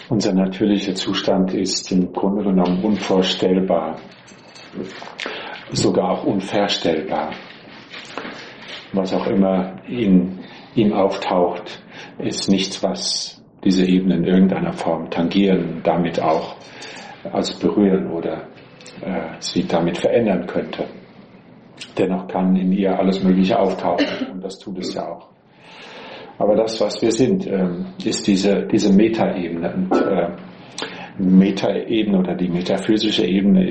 Unser natürlicher Zustand ist im Grunde genommen unvorstellbar, sogar auch unverstellbar. Was auch immer in ihm auftaucht, ist nichts, was diese Ebene in irgendeiner Form tangieren, damit auch also berühren oder sie damit verändern könnte. Dennoch kann in ihr alles Mögliche auftauchen und das tut es ja auch. Aber das, was wir sind, ist diese Metaebene. Und Metaebene oder die metaphysische Ebene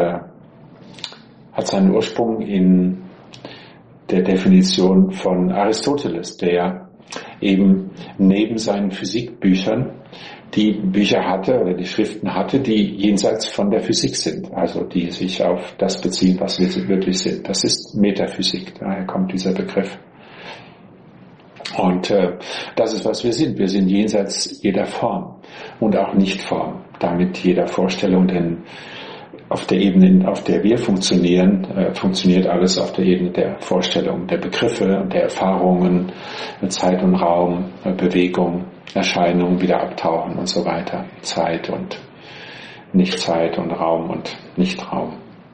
hat seinen Ursprung in der Definition von Aristoteles, der eben neben seinen Physikbüchern die Bücher hatte oder die Schriften hatte, die jenseits von der Physik sind, also die sich auf das beziehen, was wir wirklich sind. Das ist Metaphysik, daher kommt dieser Begriff. Und das ist, was wir sind. Wir sind jenseits jeder Form und auch Nichtform, damit jeder Vorstellung, denn auf der Ebene, auf der wir funktionieren, funktioniert alles auf der Ebene der Vorstellung, der Begriffe und der Erfahrungen, Zeit und Raum, Bewegung, Erscheinung, wieder abtauchen und so weiter. Zeit und Nicht-Zeit und Raum und Nicht-Raum.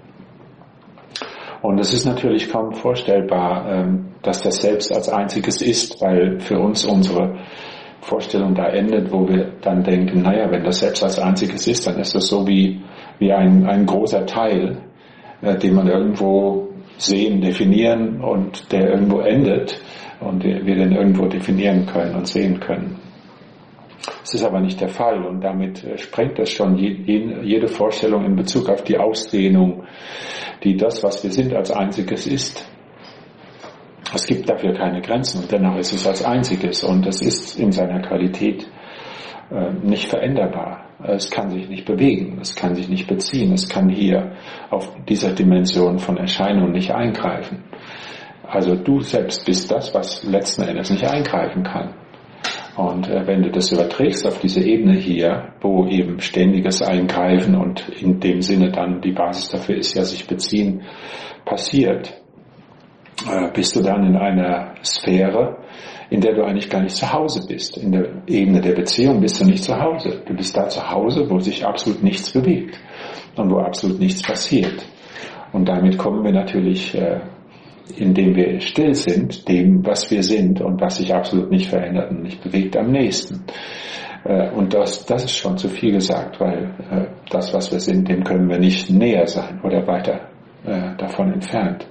Und es ist natürlich kaum vorstellbar, dass das Selbst als einziges ist, weil für uns unsere Vorstellung da endet, wo wir dann denken, naja, wenn das Selbst als einziges ist, dann ist das so wie ein großer Teil, den man irgendwo sehen, definieren und der irgendwo endet und wir den irgendwo definieren können und sehen können. Das ist aber nicht der Fall und damit sprengt das schon jede Vorstellung in Bezug auf die Ausdehnung, die das, was wir sind, als einziges ist. Es gibt dafür keine Grenzen und dennoch ist es als einziges und es ist in seiner Qualität nicht veränderbar. Es kann sich nicht bewegen, es kann sich nicht beziehen, es kann hier auf dieser Dimension von Erscheinung nicht eingreifen. Also du selbst bist das, was letzten Endes nicht eingreifen kann. Und wenn du das überträgst auf diese Ebene hier, wo eben ständiges Eingreifen und in dem Sinne dann die Basis dafür ist ja sich beziehen, passiert, bist du dann in einer Sphäre, in der du eigentlich gar nicht zu Hause bist. In der Ebene der Beziehung bist du nicht zu Hause. Du bist da zu Hause, wo sich absolut nichts bewegt und wo absolut nichts passiert. Und damit kommen wir natürlich, indem wir still sind, dem, was wir sind und was sich absolut nicht verändert und nicht bewegt, am nächsten. Und das ist schon zu viel gesagt, weil das, was wir sind, dem können wir nicht näher sein oder weiter davon entfernt.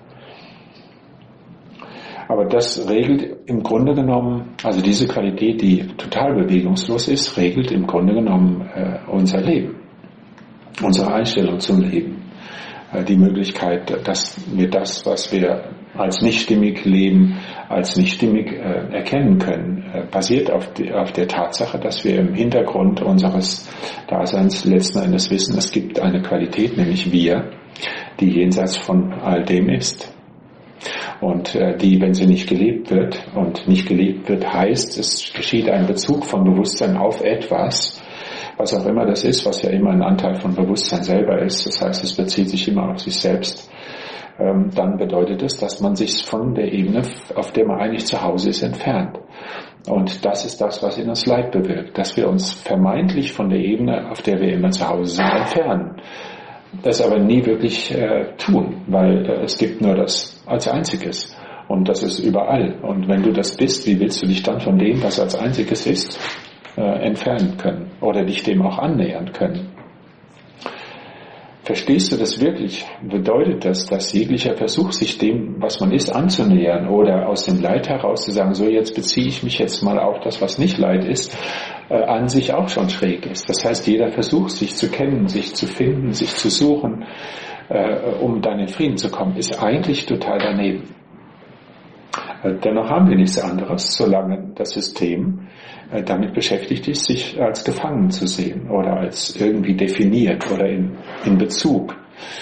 Aber das regelt im Grunde genommen, also diese Qualität, die total bewegungslos ist, regelt im Grunde genommen unser Leben, unsere Einstellung zum Leben. Die Möglichkeit, dass wir das, was wir als nicht stimmig leben, als nicht stimmig erkennen können, basiert auf der Tatsache, dass wir im Hintergrund unseres Daseins letzten Endes wissen, es gibt eine Qualität, nämlich wir, die jenseits von all dem ist. Und die, wenn sie nicht gelebt wird, und nicht gelebt wird heißt, es geschieht ein Bezug von Bewusstsein auf etwas, was auch immer das ist, was ja immer ein Anteil von Bewusstsein selber ist, das heißt, es bezieht sich immer auf sich selbst, dann bedeutet es, dass man sich von der Ebene, auf der man eigentlich zu Hause ist, entfernt. Und das ist das, was in uns Leid bewirkt, dass wir uns vermeintlich von der Ebene, auf der wir immer zu Hause sind, entfernen. Das aber nie wirklich tun, weil es gibt nur das als einziges und das ist überall. Und wenn du das bist, wie willst du dich dann von dem, was als einziges ist, entfernen können oder dich dem auch annähern können? Verstehst du das wirklich? Bedeutet das, dass jeglicher Versuch, sich dem, was man ist, anzunähern oder aus dem Leid heraus zu sagen, so jetzt beziehe ich mich jetzt mal auf das, was nicht Leid ist, an sich auch schon schräg ist. Das heißt, jeder Versuch, sich zu kennen, sich zu finden, sich zu suchen, um dann in Frieden zu kommen, ist eigentlich total daneben. Dennoch haben wir nichts anderes, solange das System damit beschäftigt ist, sich als gefangen zu sehen oder als irgendwie definiert oder in Bezug.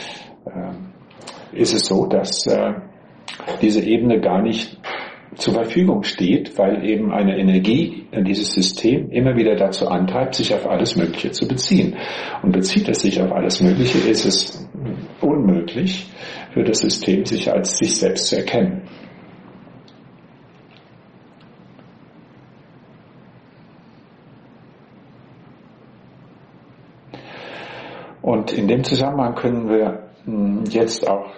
Ist es so, dass diese Ebene gar nicht zur Verfügung steht, weil eben eine Energie, dieses System immer wieder dazu antreibt, sich auf alles Mögliche zu beziehen. Und bezieht es sich auf alles Mögliche, ist es unmöglich für das System, sich als sich selbst zu erkennen. Und in dem Zusammenhang können wir jetzt auch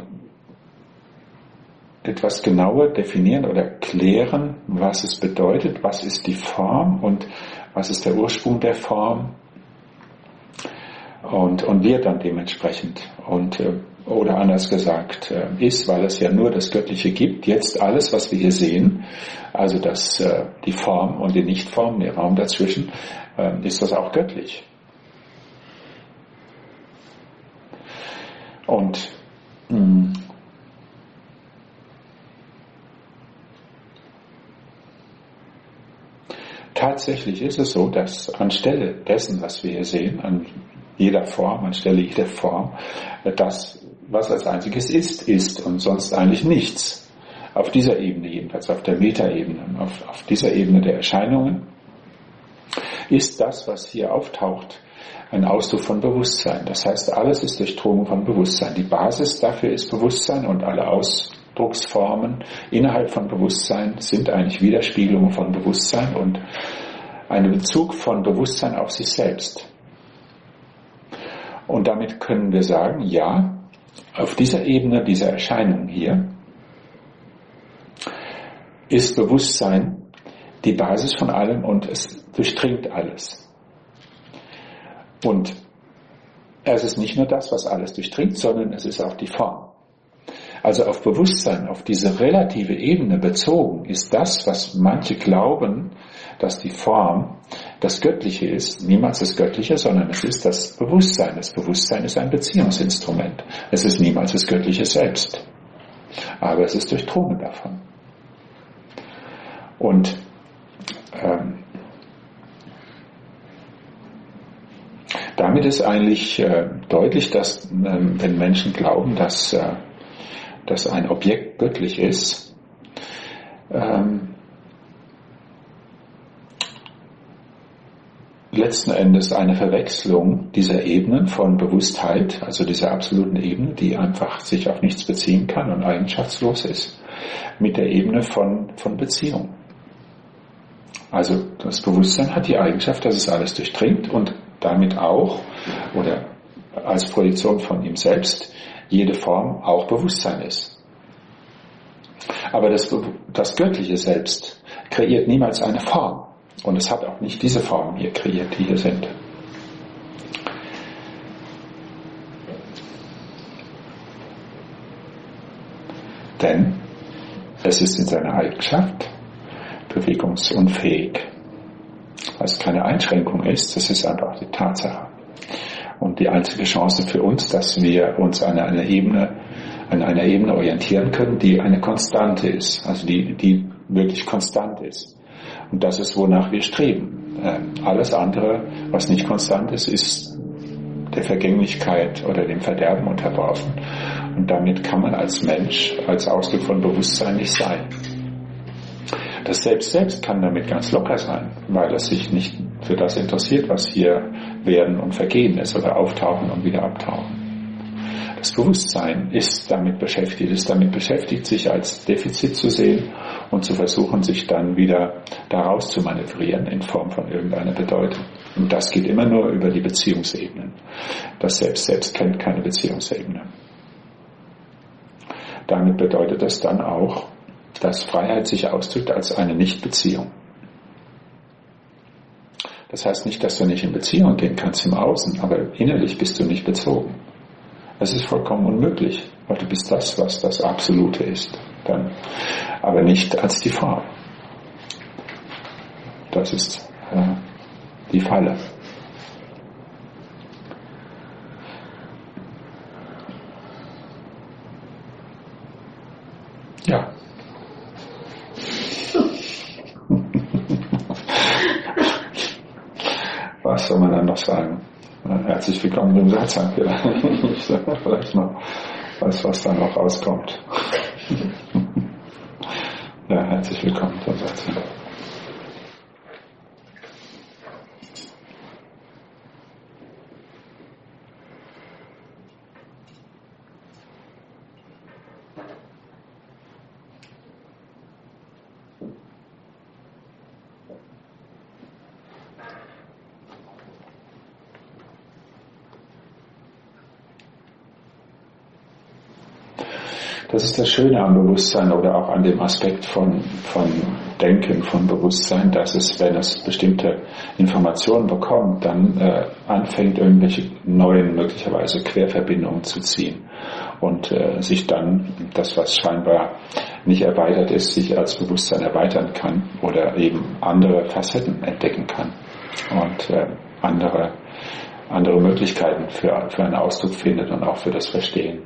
etwas genauer definieren oder klären, was es bedeutet, was ist die Form und was ist der Ursprung der Form und wir dann dementsprechend oder anders gesagt ist, weil es ja nur das Göttliche gibt, jetzt alles, was wir hier sehen, also die Form und die Nichtform, der Raum dazwischen, ist das auch göttlich. Und tatsächlich ist es so, dass anstelle dessen, was wir hier sehen, an jeder Form, anstelle jeder Form, das, was als einziges ist und sonst eigentlich nichts. Auf dieser Ebene jedenfalls, auf der Metaebene, auf dieser Ebene der Erscheinungen, ist das, was hier auftaucht, ein Ausdruck von Bewusstsein. Das heißt, alles ist Durchdrungen von Bewusstsein. Die Basis dafür ist Bewusstsein und alle Ausdrucksformen innerhalb von Bewusstsein sind eigentlich Widerspiegelungen von Bewusstsein und ein Bezug von Bewusstsein auf sich selbst. Und damit können wir sagen, ja, auf dieser Ebene, dieser Erscheinung hier, ist Bewusstsein die Basis von allem und es durchdringt alles. Und es ist nicht nur das, was alles durchdringt, sondern es ist auch die Form. Also auf Bewusstsein, auf diese relative Ebene bezogen, ist das, was manche glauben, dass die Form das Göttliche ist, niemals das Göttliche, sondern es ist das Bewusstsein. Das Bewusstsein ist ein Beziehungsinstrument. Es ist niemals das Göttliche selbst. Aber es ist durchdrungen davon. Und damit ist eigentlich deutlich, dass wenn Menschen glauben, dass ein Objekt göttlich ist, letzten Endes eine Verwechslung dieser Ebenen von Bewusstheit, also dieser absoluten Ebene, die einfach sich auf nichts beziehen kann und eigenschaftslos ist, mit der Ebene von Beziehung. Also das Bewusstsein hat die Eigenschaft, dass es alles durchdringt und damit auch, oder als Projektion von ihm selbst, jede Form auch Bewusstsein ist. Aber das Göttliche selbst kreiert niemals eine Form. Und es hat auch nicht diese Formen hier kreiert, die hier sind. Denn es ist in seiner Eigenschaft bewegungsunfähig. Was keine Einschränkung ist, das ist einfach die Tatsache. Und die einzige Chance für uns, dass wir uns an einer Ebene orientieren können, die eine Konstante ist, also die wirklich konstant ist. Und das ist, wonach wir streben. Alles andere, was nicht konstant ist, ist der Vergänglichkeit oder dem Verderben unterworfen. Und damit kann man als Mensch, als Ausdruck von Bewusstsein nicht sein. Das Selbst kann damit ganz locker sein, weil es sich nicht für das interessiert, was hier werden und vergehen ist oder auftauchen und wieder abtauchen. Das Bewusstsein ist damit beschäftigt, sich als Defizit zu sehen und zu versuchen, sich dann wieder daraus zu manövrieren in Form von irgendeiner Bedeutung. Und das geht immer nur über die Beziehungsebenen. Das Selbst kennt keine Beziehungsebene. Damit bedeutet das dann auch, dass Freiheit sich ausdrückt als eine Nichtbeziehung. Das heißt nicht, dass du nicht in Beziehung gehen kannst im Außen, aber innerlich bist du nicht bezogen. Es ist vollkommen unmöglich, weil du bist das, was das Absolute ist. Dann, aber nicht als die Form. Das ist die Falle. Ja. Was soll man dann noch sagen? Herzlich willkommen im Satzang. Vielleicht noch was da noch rauskommt. Ja, herzlich willkommen zum Satzang. Das ist das Schöne am Bewusstsein oder auch an dem Aspekt von Denken, von Bewusstsein, dass es, wenn es bestimmte Informationen bekommt, dann anfängt, irgendwelche neuen, möglicherweise Querverbindungen zu ziehen und sich dann das, was scheinbar nicht erweitert ist, sich als Bewusstsein erweitern kann oder eben andere Facetten entdecken kann und andere Möglichkeiten für einen Ausdruck findet und auch für das Verstehen.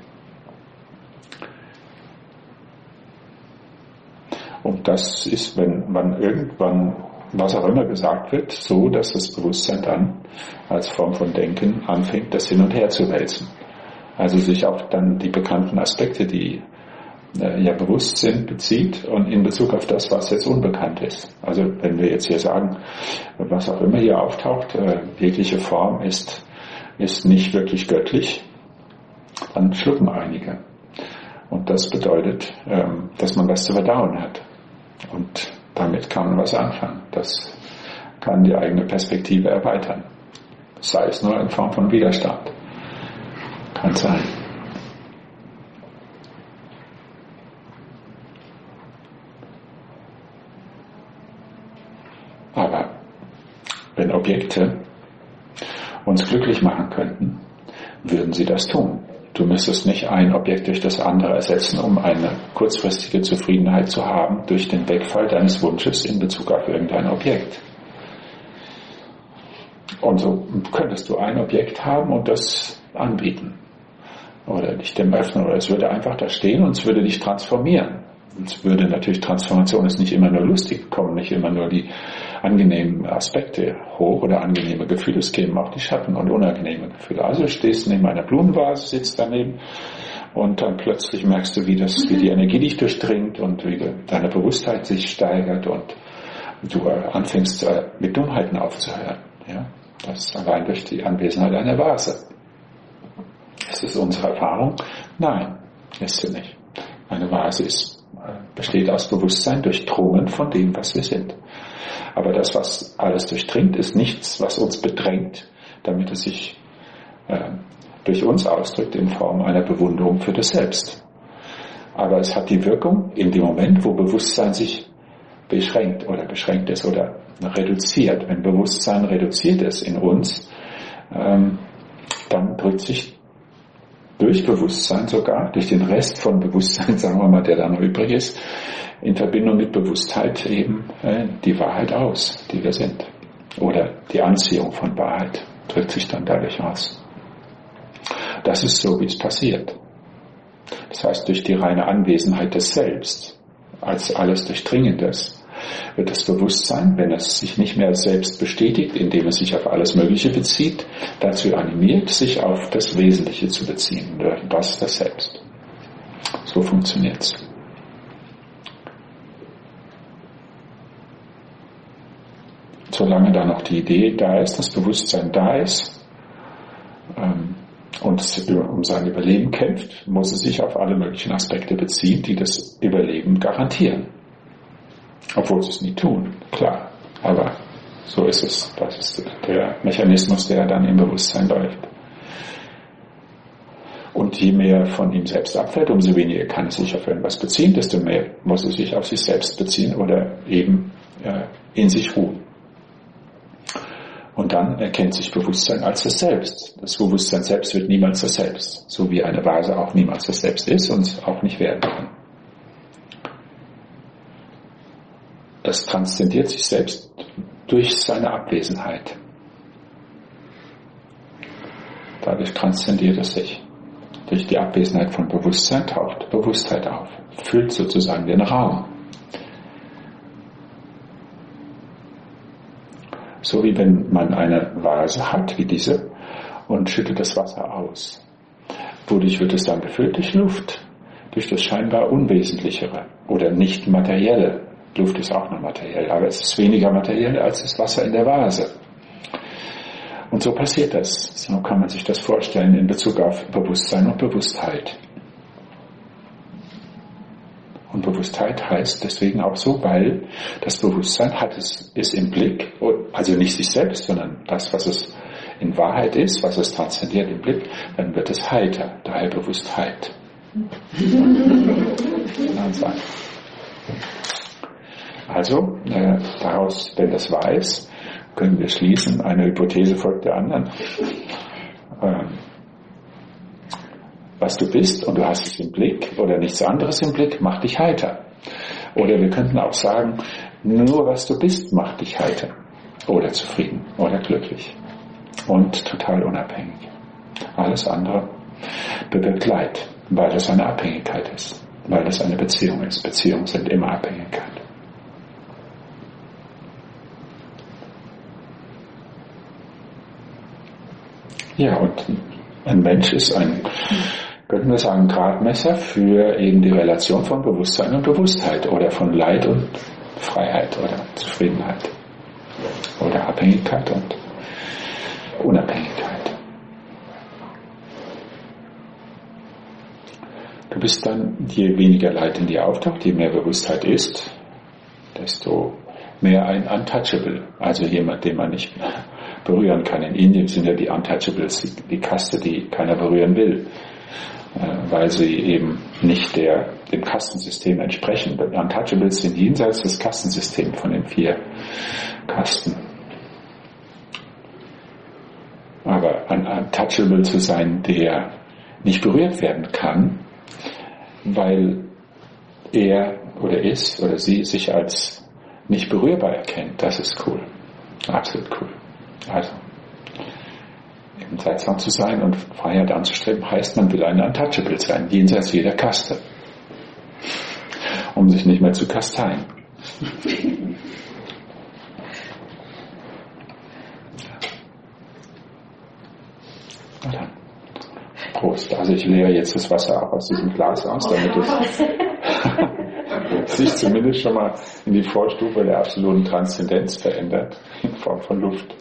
Und das ist, wenn man irgendwann, was auch immer gesagt wird, so, dass das Bewusstsein dann als Form von Denken anfängt, das hin und her zu wälzen. Also sich auf dann die bekannten Aspekte, die ja bewusst sind, bezieht und in Bezug auf das, was jetzt unbekannt ist. Also wenn wir jetzt hier sagen, was auch immer hier auftaucht, jegliche Form ist nicht wirklich göttlich, dann schlucken einige. Und das bedeutet, dass man was zu verdauen hat. Und damit kann man was anfangen. Das kann die eigene Perspektive erweitern. Sei es nur in Form von Widerstand. Kann sein. Aber wenn Objekte uns glücklich machen könnten, würden sie das tun. Du müsstest nicht ein Objekt durch das andere ersetzen, um eine kurzfristige Zufriedenheit zu haben durch den Wegfall deines Wunsches in Bezug auf irgendein Objekt. Und so könntest du ein Objekt haben und das anbieten. Oder dich dem öffnen. Oder es würde einfach da stehen und es würde dich transformieren. Es würde natürlich, Transformation ist nicht immer nur lustig, kommen nicht immer nur die angenehmen Aspekte hoch oder angenehme Gefühle, es kämen auch die Schatten und unangenehme Gefühle. Also du stehst neben einer Blumenvase, sitzt daneben und dann plötzlich merkst du, wie die Energie dich durchdringt und wie deine Bewusstheit sich steigert und du anfängst mit Dummheiten aufzuhören. Ja? Das ist allein durch die Anwesenheit einer Vase. Ist es unsere Erfahrung? Nein, ist sie nicht. Eine Vase besteht aus Bewusstsein, durchdrungen von dem, was wir sind. Aber das, was alles durchdringt, ist nichts, was uns bedrängt, damit es sich durch uns ausdrückt in Form einer Bewunderung für das Selbst. Aber es hat die Wirkung in dem Moment, wo Bewusstsein sich beschränkt ist oder reduziert. Wenn Bewusstsein reduziert ist in uns, dann drückt sich durch Bewusstsein sogar, durch den Rest von Bewusstsein, sagen wir mal, der da noch übrig ist, in Verbindung mit Bewusstheit eben die Wahrheit aus, die wir sind. Oder die Anziehung von Wahrheit drückt sich dann dadurch aus. Das ist so, wie es passiert. Das heißt, durch die reine Anwesenheit des Selbst, als alles Durchdringendes, wird das Bewusstsein, wenn es sich nicht mehr selbst bestätigt, indem es sich auf alles Mögliche bezieht, dazu animiert, sich auf das Wesentliche zu beziehen. Das ist das Selbst. So funktioniert es. Solange da noch die Idee da ist, das Bewusstsein da ist und es um sein Überleben kämpft, muss es sich auf alle möglichen Aspekte beziehen, die das Überleben garantieren. Obwohl sie es nie tun, klar. Aber so ist es. Das ist der Mechanismus, der dann im Bewusstsein läuft. Und je mehr von ihm selbst abfällt, umso weniger kann es sich auf irgendwas beziehen, desto mehr muss es sich auf sich selbst beziehen oder eben in sich ruhen. Und dann erkennt sich Bewusstsein als das Selbst. Das Bewusstsein selbst wird niemals das Selbst. So wie eine Vase auch niemals das Selbst ist und auch nicht werden kann. Das transzendiert sich selbst durch seine Abwesenheit. Dadurch transzendiert es sich. Durch die Abwesenheit von Bewusstsein taucht Bewusstheit auf, füllt sozusagen den Raum. So wie wenn man eine Vase hat, wie diese, und schüttet das Wasser aus. Wodurch wird es dann gefüllt? Durch Luft, durch das scheinbar Unwesentlichere oder nicht Materielle. Luft ist auch noch materiell, aber es ist weniger materiell als das Wasser in der Vase. Und so passiert das. So kann man sich das vorstellen in Bezug auf Bewusstsein und Bewusstheit. Und Bewusstheit heißt deswegen auch so, weil das Bewusstsein ist im Blick, also nicht sich selbst, sondern das, was es in Wahrheit ist, was es transzendiert im Blick, dann wird es heiter, daher Bewusstheit. Also, daraus, wenn das wahr ist, können wir schließen, eine Hypothese folgt der anderen. Was du bist und du hast es im Blick oder nichts anderes im Blick, macht dich heiter. Oder wir könnten auch sagen, nur was du bist, macht dich heiter. Oder zufrieden oder glücklich. Und total unabhängig. Alles andere bewirkt Leid, weil es eine Abhängigkeit ist. Weil es eine Beziehung ist. Beziehungen sind immer Abhängigkeit. Ja, und ein Mensch ist könnten wir sagen, Gradmesser für eben die Relation von Bewusstsein und Bewusstheit oder von Leid und Freiheit oder Zufriedenheit oder Abhängigkeit und Unabhängigkeit. Du bist dann, je weniger Leid in dir auftaucht, je mehr Bewusstheit ist, desto mehr ein Untouchable, also jemand, den man nicht berühren kann. In Indien sind ja die Untouchables die Kaste, die keiner berühren will, weil sie eben nicht dem Kastensystem entsprechen. Die Untouchables sind jenseits des Kastensystems von den 4 Kasten. Aber ein Untouchable zu sein, der nicht berührt werden kann, weil er oder es oder sie sich als nicht berührbar erkennt, das ist cool. Absolut cool. Also, eben seltsam zu sein und Freiheit anzustreben, heißt, man will ein Untouchable sein, jenseits jeder Kaste, um sich nicht mehr zu kasteien. Na dann. Prost. Also ich leere jetzt das Wasser auch aus diesem Glas aus, damit es sich zumindest schon mal in die Vorstufe der absoluten Transzendenz verändert, in Form von Luft.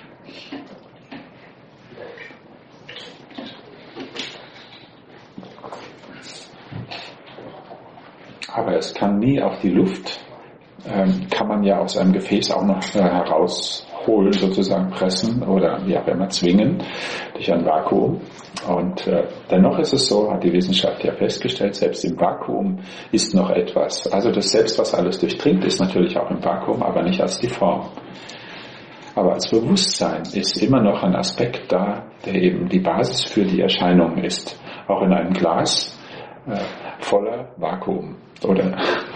Aber es kann nie auch die Luft, kann man ja aus einem Gefäß auch noch herausholen, sozusagen pressen oder wie auch immer zwingen, durch ein Vakuum. Und dennoch ist es so, hat die Wissenschaft ja festgestellt, selbst im Vakuum ist noch etwas. Also das Selbst, was alles durchdringt, ist natürlich auch im Vakuum, aber nicht als die Form. Aber als Bewusstsein ist immer noch ein Aspekt da, der eben die Basis für die Erscheinung ist. Auch in einem Glas voller Vakuum. Oder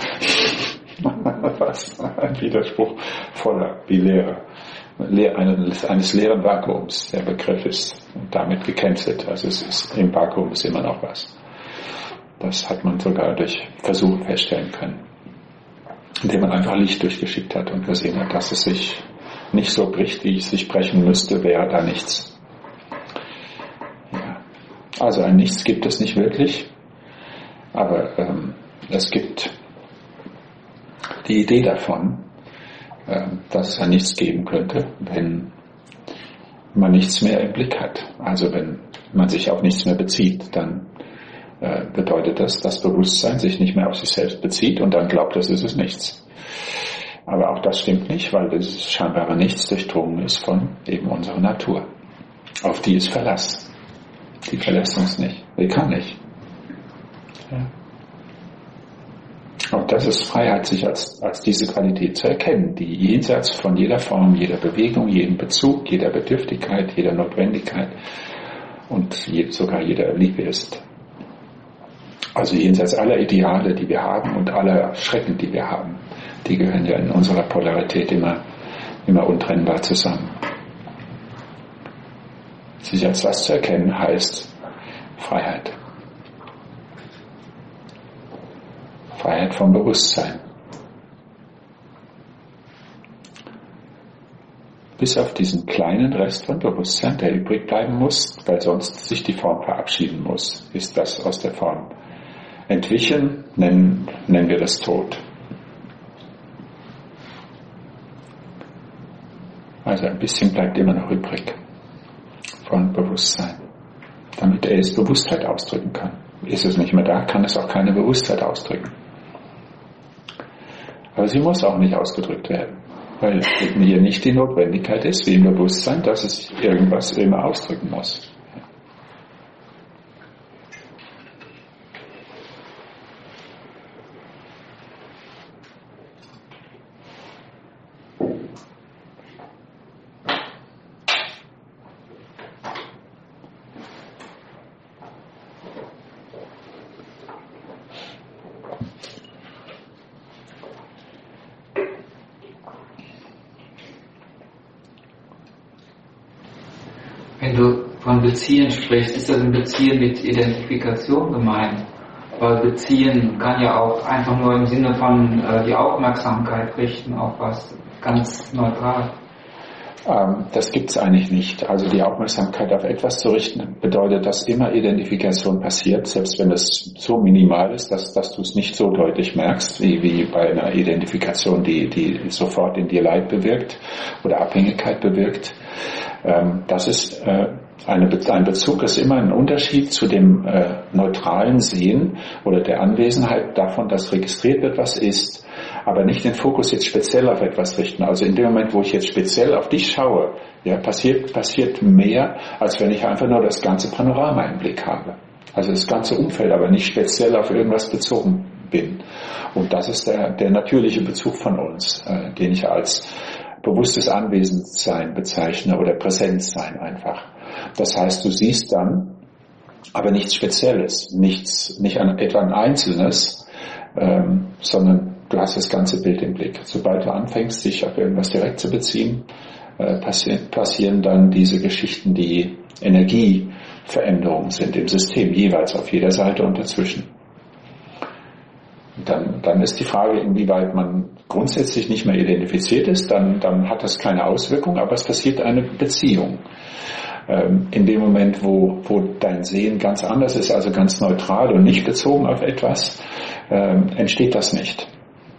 was? Ein Widerspruch voller, wie Leere. Eines leeren Vakuums. Der Begriff ist damit gecancelt. Also im Vakuum ist immer noch was. Das hat man sogar durch Versuche feststellen können. Indem man einfach Licht durchgeschickt hat und gesehen hat, dass es sich nicht so bricht, wie es sich brechen müsste, wäre da nichts. Ja. Also ein Nichts gibt es nicht wirklich, aber es gibt die Idee davon, dass es ein Nichts geben könnte, wenn man nichts mehr im Blick hat. Also wenn man sich auf nichts mehr bezieht, dann bedeutet das, dass Bewusstsein sich nicht mehr auf sich selbst bezieht und dann glaubt, das ist es nichts. Aber auch das stimmt nicht, weil dieses scheinbare Nichts durchdrungen ist von eben unserer Natur. Auf die ist Verlass. Die verlässt uns nicht. Die kann nicht. Ja. Und das ist Freiheit, sich als diese Qualität zu erkennen, die jenseits von jeder Form, jeder Bewegung, jedem Bezug, jeder Bedürftigkeit, jeder Notwendigkeit und sogar jeder Liebe ist. Also jenseits aller Ideale, die wir haben und aller Schrecken, die wir haben, die gehören ja in unserer Polarität immer untrennbar zusammen. Sich als das zu erkennen, heißt Freiheit. Freiheit vom Bewusstsein. Bis auf diesen kleinen Rest von Bewusstsein, der übrig bleiben muss, weil sonst sich die Form verabschieden muss, ist das aus der Form entwichen, nennen wir das Tod. Also ein bisschen bleibt immer noch übrig von Bewusstsein, damit er es Bewusstheit ausdrücken kann. Ist es nicht mehr da, kann es auch keine Bewusstheit ausdrücken. Aber sie muss auch nicht ausgedrückt werden, weil hier nicht die Notwendigkeit ist, wie im Bewusstsein, dass es irgendwas immer ausdrücken muss. Wenn du von Beziehen sprichst, ist das ein Beziehen mit Identifikation gemeint? Weil Beziehen kann ja auch einfach nur im Sinne von die Aufmerksamkeit richten auf was ganz neutral. Das gibt's eigentlich nicht. Also die Aufmerksamkeit auf etwas zu richten, bedeutet, dass immer Identifikation passiert, selbst wenn es so minimal ist, dass du es nicht so deutlich merkst, wie bei einer Identifikation, die sofort in dir Leid bewirkt oder Abhängigkeit bewirkt. Das ist ein Bezug ist immer ein Unterschied zu dem neutralen Sehen oder der Anwesenheit davon, dass registriert wird, was ist, aber nicht den Fokus jetzt speziell auf etwas richten. Also in dem Moment, wo ich jetzt speziell auf dich schaue, ja, passiert mehr, als wenn ich einfach nur das ganze Panorama im Blick habe. Also das ganze Umfeld, aber nicht speziell auf irgendwas bezogen bin. Und das ist der natürliche Bezug von uns, den ich als bewusstes Anwesendsein bezeichne oder Präsenzsein einfach. Das heißt, du siehst dann aber nichts Spezielles, nicht etwa ein Einzelnes, sondern du hast das ganze Bild im Blick. Sobald du anfängst, dich auf irgendwas direkt zu beziehen, passieren dann diese Geschichten, die Energieveränderungen sind im System, jeweils auf jeder Seite und dazwischen. Dann ist die Frage, inwieweit man grundsätzlich nicht mehr identifiziert ist, dann hat das keine Auswirkung, aber es passiert eine Beziehung. In dem Moment, wo dein Sehen ganz anders ist, also ganz neutral und nicht bezogen auf etwas, entsteht das nicht.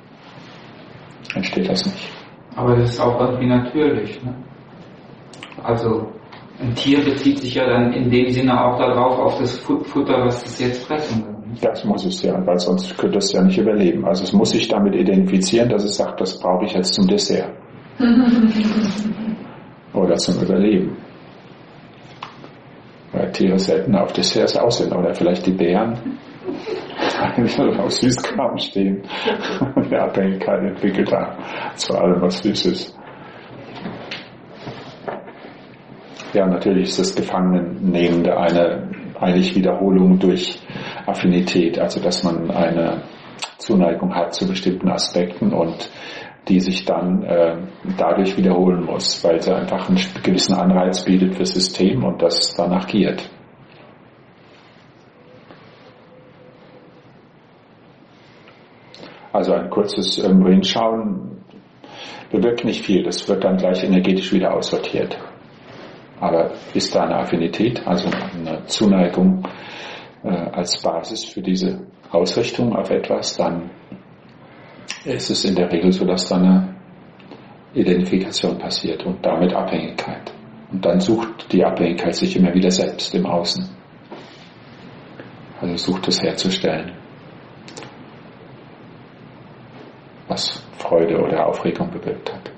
Aber das ist auch irgendwie natürlich, ne? Also ein Tier bezieht sich ja dann in dem Sinne auch darauf, auf das Futter, was es jetzt fressen will. Das muss es ja, weil sonst könnte es ja nicht überleben. Also es muss sich damit identifizieren, dass es sagt, das brauche ich jetzt zum Dessert. Oder zum Überleben. Weil Tiere selten auf Desserts aus sind. Oder vielleicht die Bären, die auf Süßkram stehen und eine Abhängigkeit entwickelt haben zu allem, was süß ist. Ja, natürlich ist das Gefangenennehmende eine eigentlich Wiederholung durch Affinität, also dass man eine Zuneigung hat zu bestimmten Aspekten und die sich dann dadurch wiederholen muss, weil sie einfach einen gewissen Anreiz bietet fürs System und das danach giert. Also ein kurzes Hinschauen bewirkt nicht viel, das wird dann gleich energetisch wieder aussortiert. Aber ist da eine Affinität, also eine Zuneigung als Basis für diese Ausrichtung auf etwas, dann ist es in der Regel so, dass dann eine Identifikation passiert und damit Abhängigkeit. Und dann sucht die Abhängigkeit sich immer wieder selbst im Außen. Also sucht es herzustellen, was Freude oder Aufregung bewirkt hat.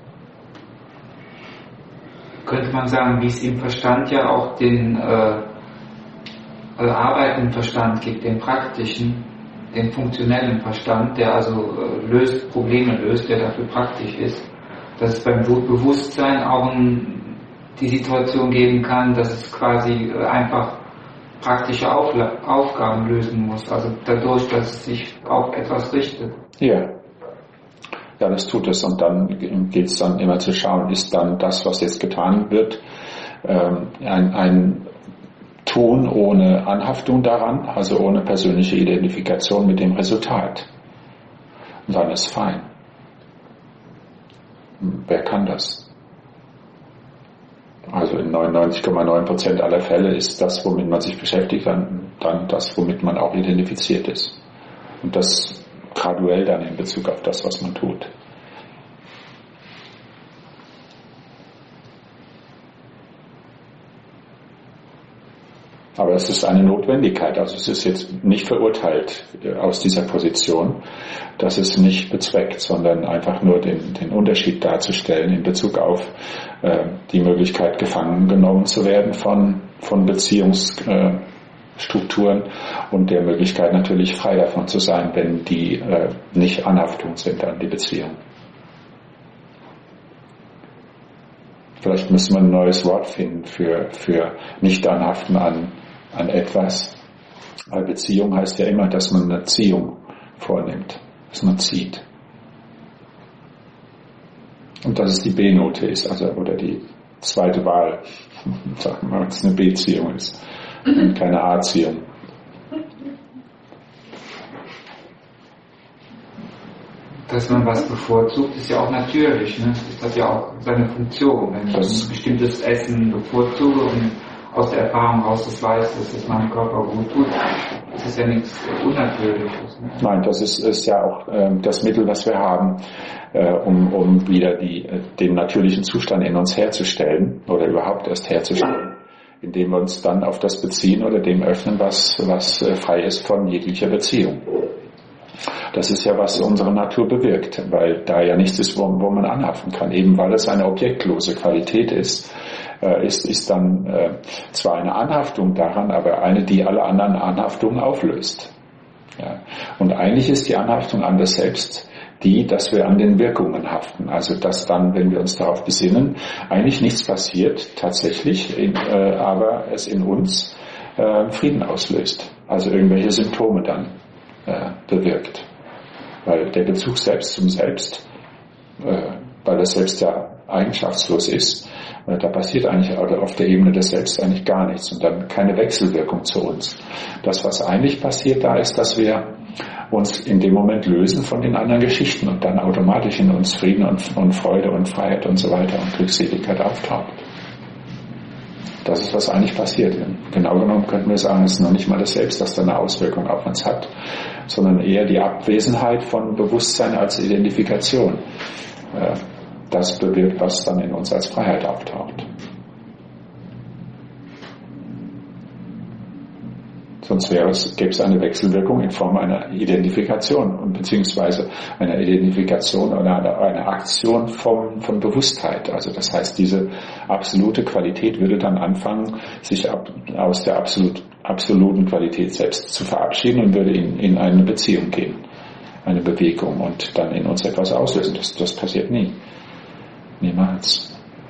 Könnte man sagen, wie es im Verstand ja auch den arbeitenden Verstand gibt, den praktischen, den funktionellen Verstand, der also Probleme löst, der dafür praktisch ist, dass es beim Bewusstsein auch die Situation geben kann, dass es quasi einfach praktische Aufgaben lösen muss, also dadurch, dass es sich auf etwas richtet. Ja, das tut es und dann gilt es dann immer zu schauen, ist dann das, was jetzt getan wird, ein Tun ohne Anhaftung daran, also ohne persönliche Identifikation mit dem Resultat. Und dann ist fein. Wer kann das? Also in 99,9% aller Fälle ist das, womit man sich beschäftigt, dann das, womit man auch identifiziert ist. Und das graduell dann in Bezug auf das, was man tut. Aber es ist eine Notwendigkeit, also es ist jetzt nicht verurteilt aus dieser Position, dass es nicht bezweckt, sondern einfach nur den Unterschied darzustellen in Bezug auf die Möglichkeit, gefangen genommen zu werden von Beziehungsstrukturen und der Möglichkeit natürlich frei davon zu sein, wenn die nicht Anhaftung sind an die Beziehung. Vielleicht müssen wir ein neues Wort finden für nicht anhaften an etwas. Weil Beziehung heißt ja immer, dass man eine Ziehung vornimmt, dass man zieht. Und dass es die B-Note ist, also oder die zweite Wahl, sagen wir mal, wenn es eine Beziehung ist und keine A-Ziehung. Dass man was bevorzugt, ist ja auch natürlich. Ne? Das hat ja auch seine Funktion. Wenn ich ein bestimmtes Essen bevorzuge und aus der Erfahrung raus das weiß, dass es meinem Körper gut tut, das ist ja nichts Unnatürliches. Ne? Nein, das ist ja auch das Mittel, das wir haben, um wieder den natürlichen Zustand in uns herzustellen oder überhaupt erst herzustellen, indem wir uns dann auf das beziehen oder dem öffnen, was frei ist von jeglicher Beziehung. Das ist ja, was unsere Natur bewirkt, weil da ja nichts ist, wo man anhaften kann. Eben weil es eine objektlose Qualität ist dann zwar eine Anhaftung daran, aber eine, die alle anderen Anhaftungen auflöst. Ja. Und eigentlich ist die Anhaftung an das Selbst die, dass wir an den Wirkungen haften. Also dass dann, wenn wir uns darauf besinnen, eigentlich nichts passiert tatsächlich, aber es in uns Frieden auslöst. Also irgendwelche Symptome dann bewirkt. Weil der Bezug selbst zum Selbst, weil das Selbst ja eigenschaftslos ist, da passiert eigentlich auf der Ebene des Selbst eigentlich gar nichts und dann keine Wechselwirkung zu uns. Das, was eigentlich passiert da ist, dass wir uns in dem Moment lösen von den anderen Geschichten und dann automatisch in uns Frieden und Freude und Freiheit und so weiter und Glückseligkeit auftaucht. Das ist, was eigentlich passiert. Genau genommen könnten wir sagen, es ist noch nicht mal das Selbst, das da eine Auswirkung auf uns hat, sondern eher die Abwesenheit von Bewusstsein als Identifikation. Das bewirkt, was dann in uns als Freiheit auftaucht. Sonst gäbe es eine Wechselwirkung in Form einer Identifikation beziehungsweise einer Identifikation oder einer Aktion von Bewusstheit. Also das heißt, diese absolute Qualität würde dann anfangen, sich aus der absoluten Qualität selbst zu verabschieden und würde in eine Beziehung gehen, eine Bewegung und dann in uns etwas auslösen. Das passiert nie. Niemals.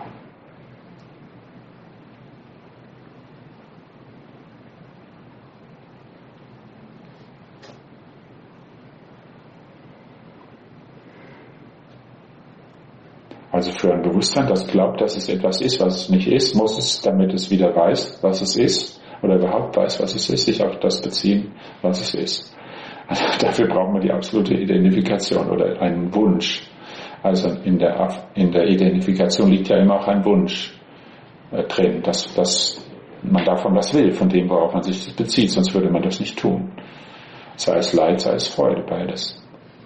Also für ein Bewusstsein, das glaubt, dass es etwas ist, was es nicht ist, muss es, damit es wieder weiß, was es ist, oder überhaupt weiß, was es ist, sich auf das beziehen, was es ist. Also dafür brauchen wir die absolute Identifikation oder einen Wunsch. Also in der Identifikation liegt ja immer auch ein Wunsch drin, dass man davon was will, von dem, worauf man sich bezieht, sonst würde man das nicht tun. Sei es Leid, sei es Freude, beides.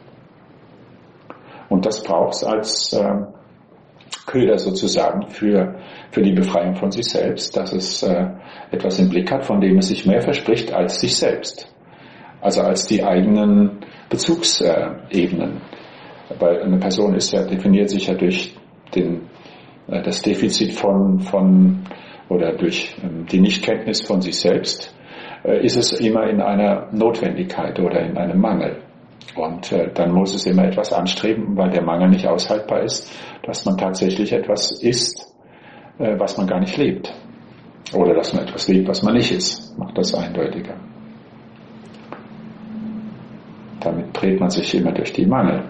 Und das braucht es als Köder sozusagen für die Befreiung von sich selbst, dass es etwas im Blick hat, von dem es sich mehr verspricht als sich selbst. Also als die eigenen Bezugsebenen. Weil eine Person definiert sich ja durch das Defizit von oder durch die Nichtkenntnis von sich selbst, ist es immer in einer Notwendigkeit oder in einem Mangel. Und dann muss es immer etwas anstreben, weil der Mangel nicht aushaltbar ist, dass man tatsächlich etwas ist, was man gar nicht lebt. Oder dass man etwas lebt, was man nicht ist. Macht das eindeutiger. Damit dreht man sich immer durch die Mangel.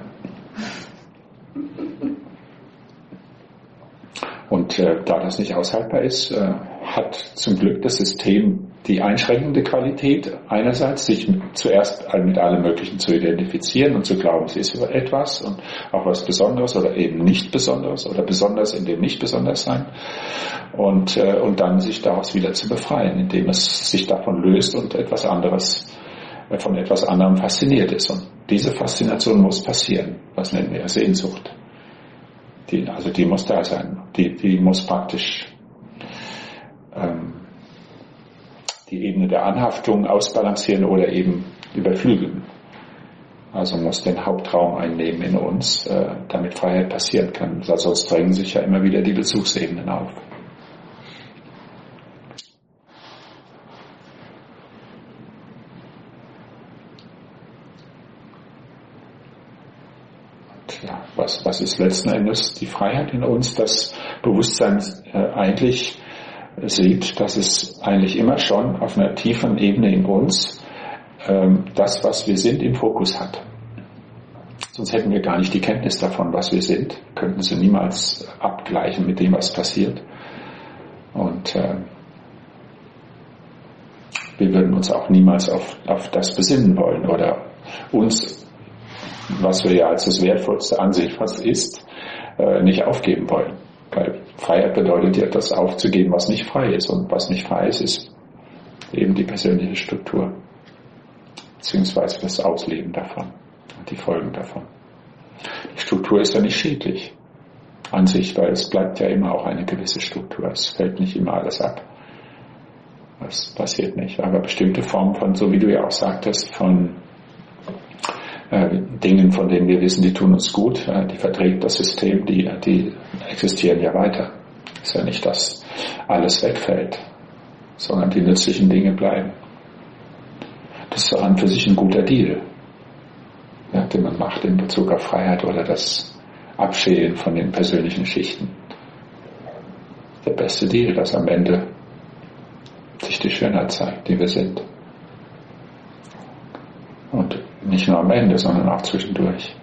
Und da das nicht aushaltbar ist, hat zum Glück das System die einschränkende Qualität, einerseits sich zuerst mit allem Möglichen zu identifizieren und zu glauben, es ist etwas und auch was Besonderes oder eben nicht Besonderes oder besonders in dem nicht besonders sein und dann sich daraus wieder zu befreien, indem es sich davon löst und etwas anderes, von etwas anderem fasziniert ist. Und diese Faszination muss passieren. Was nennen wir Sehnsucht? Die muss da sein. Die muss praktisch die Ebene der Anhaftung ausbalancieren oder eben überflügeln. Also muss den Hauptraum einnehmen in uns, damit Freiheit passieren kann. Sonst drängen sich ja immer wieder die Bezugsebenen auf. Ja, was ist letzten Endes die Freiheit in uns? Das Bewusstsein eigentlich sieht, dass es eigentlich immer schon auf einer tiefen Ebene in uns das, was wir sind, im Fokus hat. Sonst hätten wir gar nicht die Kenntnis davon, was wir sind, könnten sie niemals abgleichen mit dem, was passiert. Und wir würden uns auch niemals auf das besinnen wollen oder uns, was wir ja als das Wertvollste ansehen, was ist, nicht aufgeben wollen. Weil Freiheit bedeutet ja, das aufzugeben, was nicht frei ist. Und was nicht frei ist, ist eben die persönliche Struktur. Beziehungsweise das Ausleben davon und die Folgen davon. Die Struktur ist ja nicht schädlich an sich, weil es bleibt ja immer auch eine gewisse Struktur. Es fällt nicht immer alles ab. Das passiert nicht. Aber bestimmte Formen von, so wie du ja auch sagtest, von Dingen, von denen wir wissen, die tun uns gut, die verträgt das System, die existieren ja weiter. Es ist ja nicht, dass alles wegfällt, sondern die nützlichen Dinge bleiben. Das ist an für sich ein guter Deal, ja, den man macht in Bezug auf Freiheit oder das Abschälen von den persönlichen Schichten. Der beste Deal, dass am Ende sich die Schönheit zeigt, die wir sind. Und nicht nur am Ende, sondern auch zwischendurch.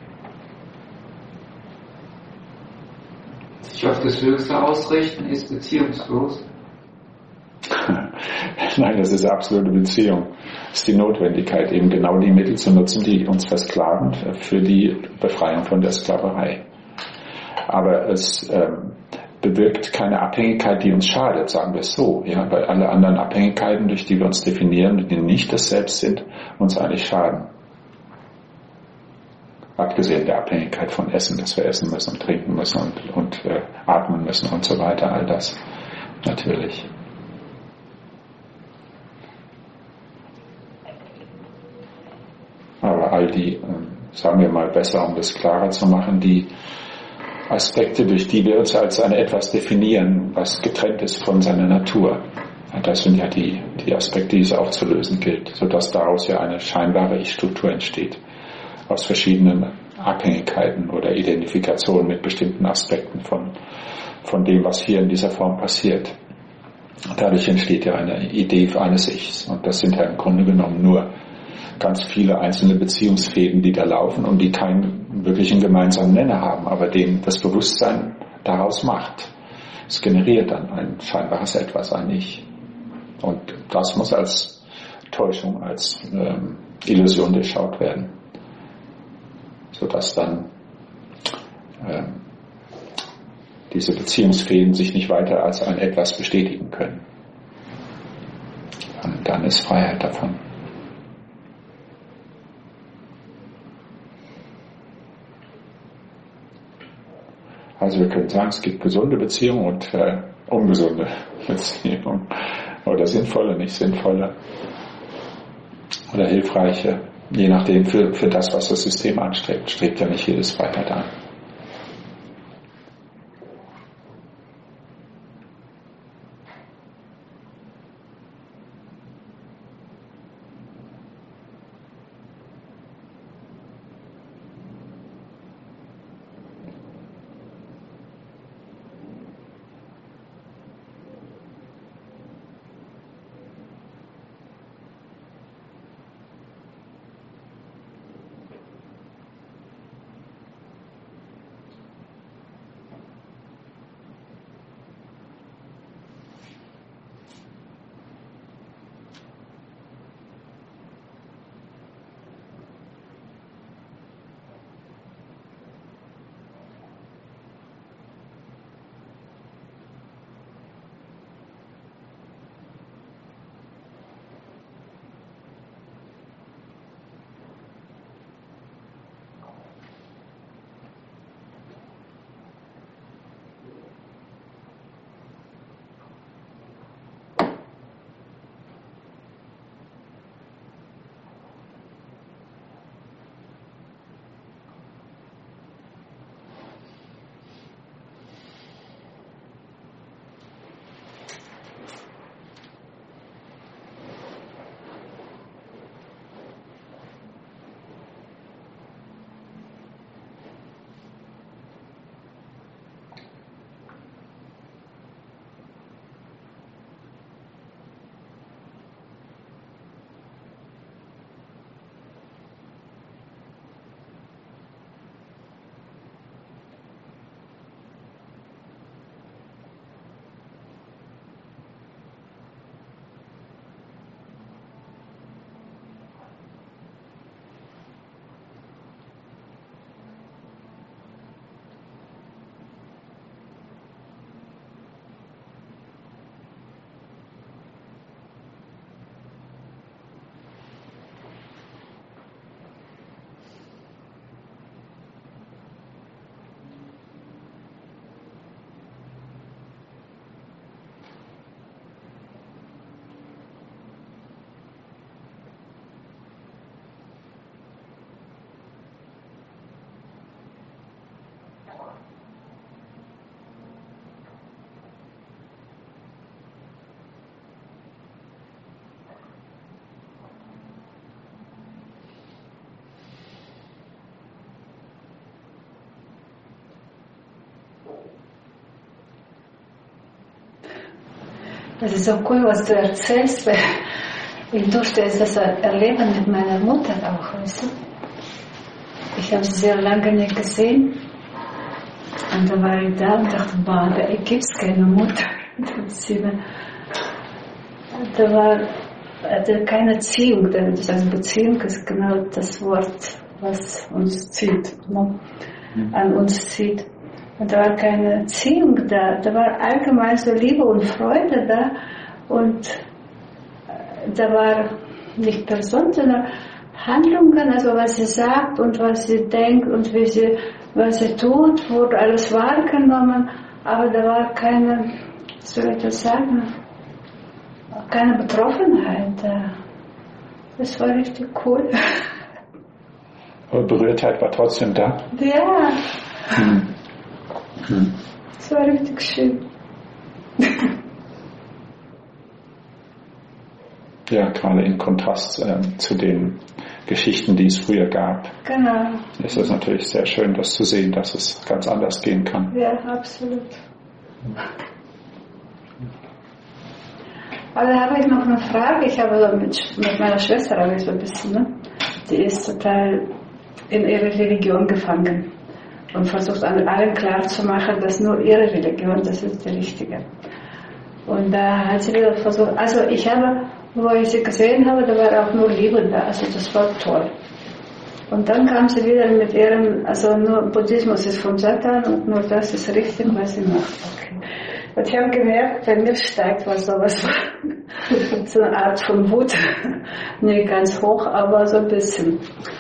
Sich auf das Höchste ausrichten ist beziehungslos. Nein, das ist absolute Beziehung. Das ist die Notwendigkeit, eben genau die Mittel zu nutzen, die uns versklaven für die Befreiung von der Sklaverei. Aber es bewirkt keine Abhängigkeit, die uns schadet, sagen wir es so. Ja, weil alle anderen Abhängigkeiten, durch die wir uns definieren, die nicht das Selbst sind, uns eigentlich schaden. Abgesehen der Abhängigkeit von Essen, dass wir essen müssen und trinken müssen und atmen müssen und so weiter, all das natürlich. Aber all die, sagen wir mal besser, um das klarer zu machen, die Aspekte, durch die wir uns als ein etwas definieren, was getrennt ist von seiner Natur. Das sind ja die Aspekte, die es aufzulösen gilt, sodass daraus ja eine scheinbare Ich-Struktur entsteht, aus verschiedenen Abhängigkeiten oder Identifikationen mit bestimmten Aspekten von dem, was hier in dieser Form passiert. Dadurch entsteht ja eine Idee eines Ichs. Und das sind ja im Grunde genommen nur ganz viele einzelne Beziehungsfäden, die da laufen und die keinen wirklichen gemeinsamen Nenner haben, aber den das Bewusstsein daraus macht. Es generiert dann ein scheinbares Etwas, ein Ich. Und das muss als Täuschung, als Illusion durchschaut werden, sodass dann diese Beziehungsfäden sich nicht weiter als ein Etwas bestätigen können. Und dann ist Freiheit davon. Also wir können sagen, es gibt gesunde Beziehungen und ungesunde Beziehungen. Oder sinnvolle, nicht sinnvolle. Oder hilfreiche. Je nachdem für das, was das System anstrebt. Strebt ja nicht jedes Freiheit an. Das ist so cool, was du erzählst, weil ich durfte das erleben mit meiner Mutter auch, weißt du. Ich habe sie sehr lange nicht gesehen. Und da war ich da und dachte, boah, da gibt es keine Mutter. Da war keine Beziehung, das heißt, Beziehung ist genau das Wort, was uns zieht, ne? An uns zieht. Und da war keine Beziehung da, da war allgemein so Liebe und Freude da und da war nicht Person, sondern Handlungen, also was sie sagt und was sie denkt und was sie tut, wurde alles wahrgenommen, aber da war keine, was soll ich das sagen, keine Betroffenheit da. Das war richtig cool. Aber Berührtheit war trotzdem da? Ja. Das war richtig schön. Ja, gerade in Kontrast zu den Geschichten, die es früher gab. Genau. Ist es natürlich sehr schön, das zu sehen, dass es ganz anders gehen kann. Ja, absolut. Aber da habe ich noch eine Frage. Ich habe so mit meiner Schwester so ein bisschen, ne? Die ist total in ihre Religion gefangen und versucht allen klarzumachen, dass nur ihre Religion, das ist die richtige. Und da hat sie wieder versucht, also ich habe, wo ich sie gesehen habe, da war auch nur Liebe da, also das war toll. Und dann kam sie wieder mit ihrem, also nur Buddhismus ist von Satan und nur das ist richtig, was sie macht. Okay. Und ich habe gemerkt, bei mir steigt was sowas, so eine Art von Wut, nicht ganz hoch, aber so ein bisschen.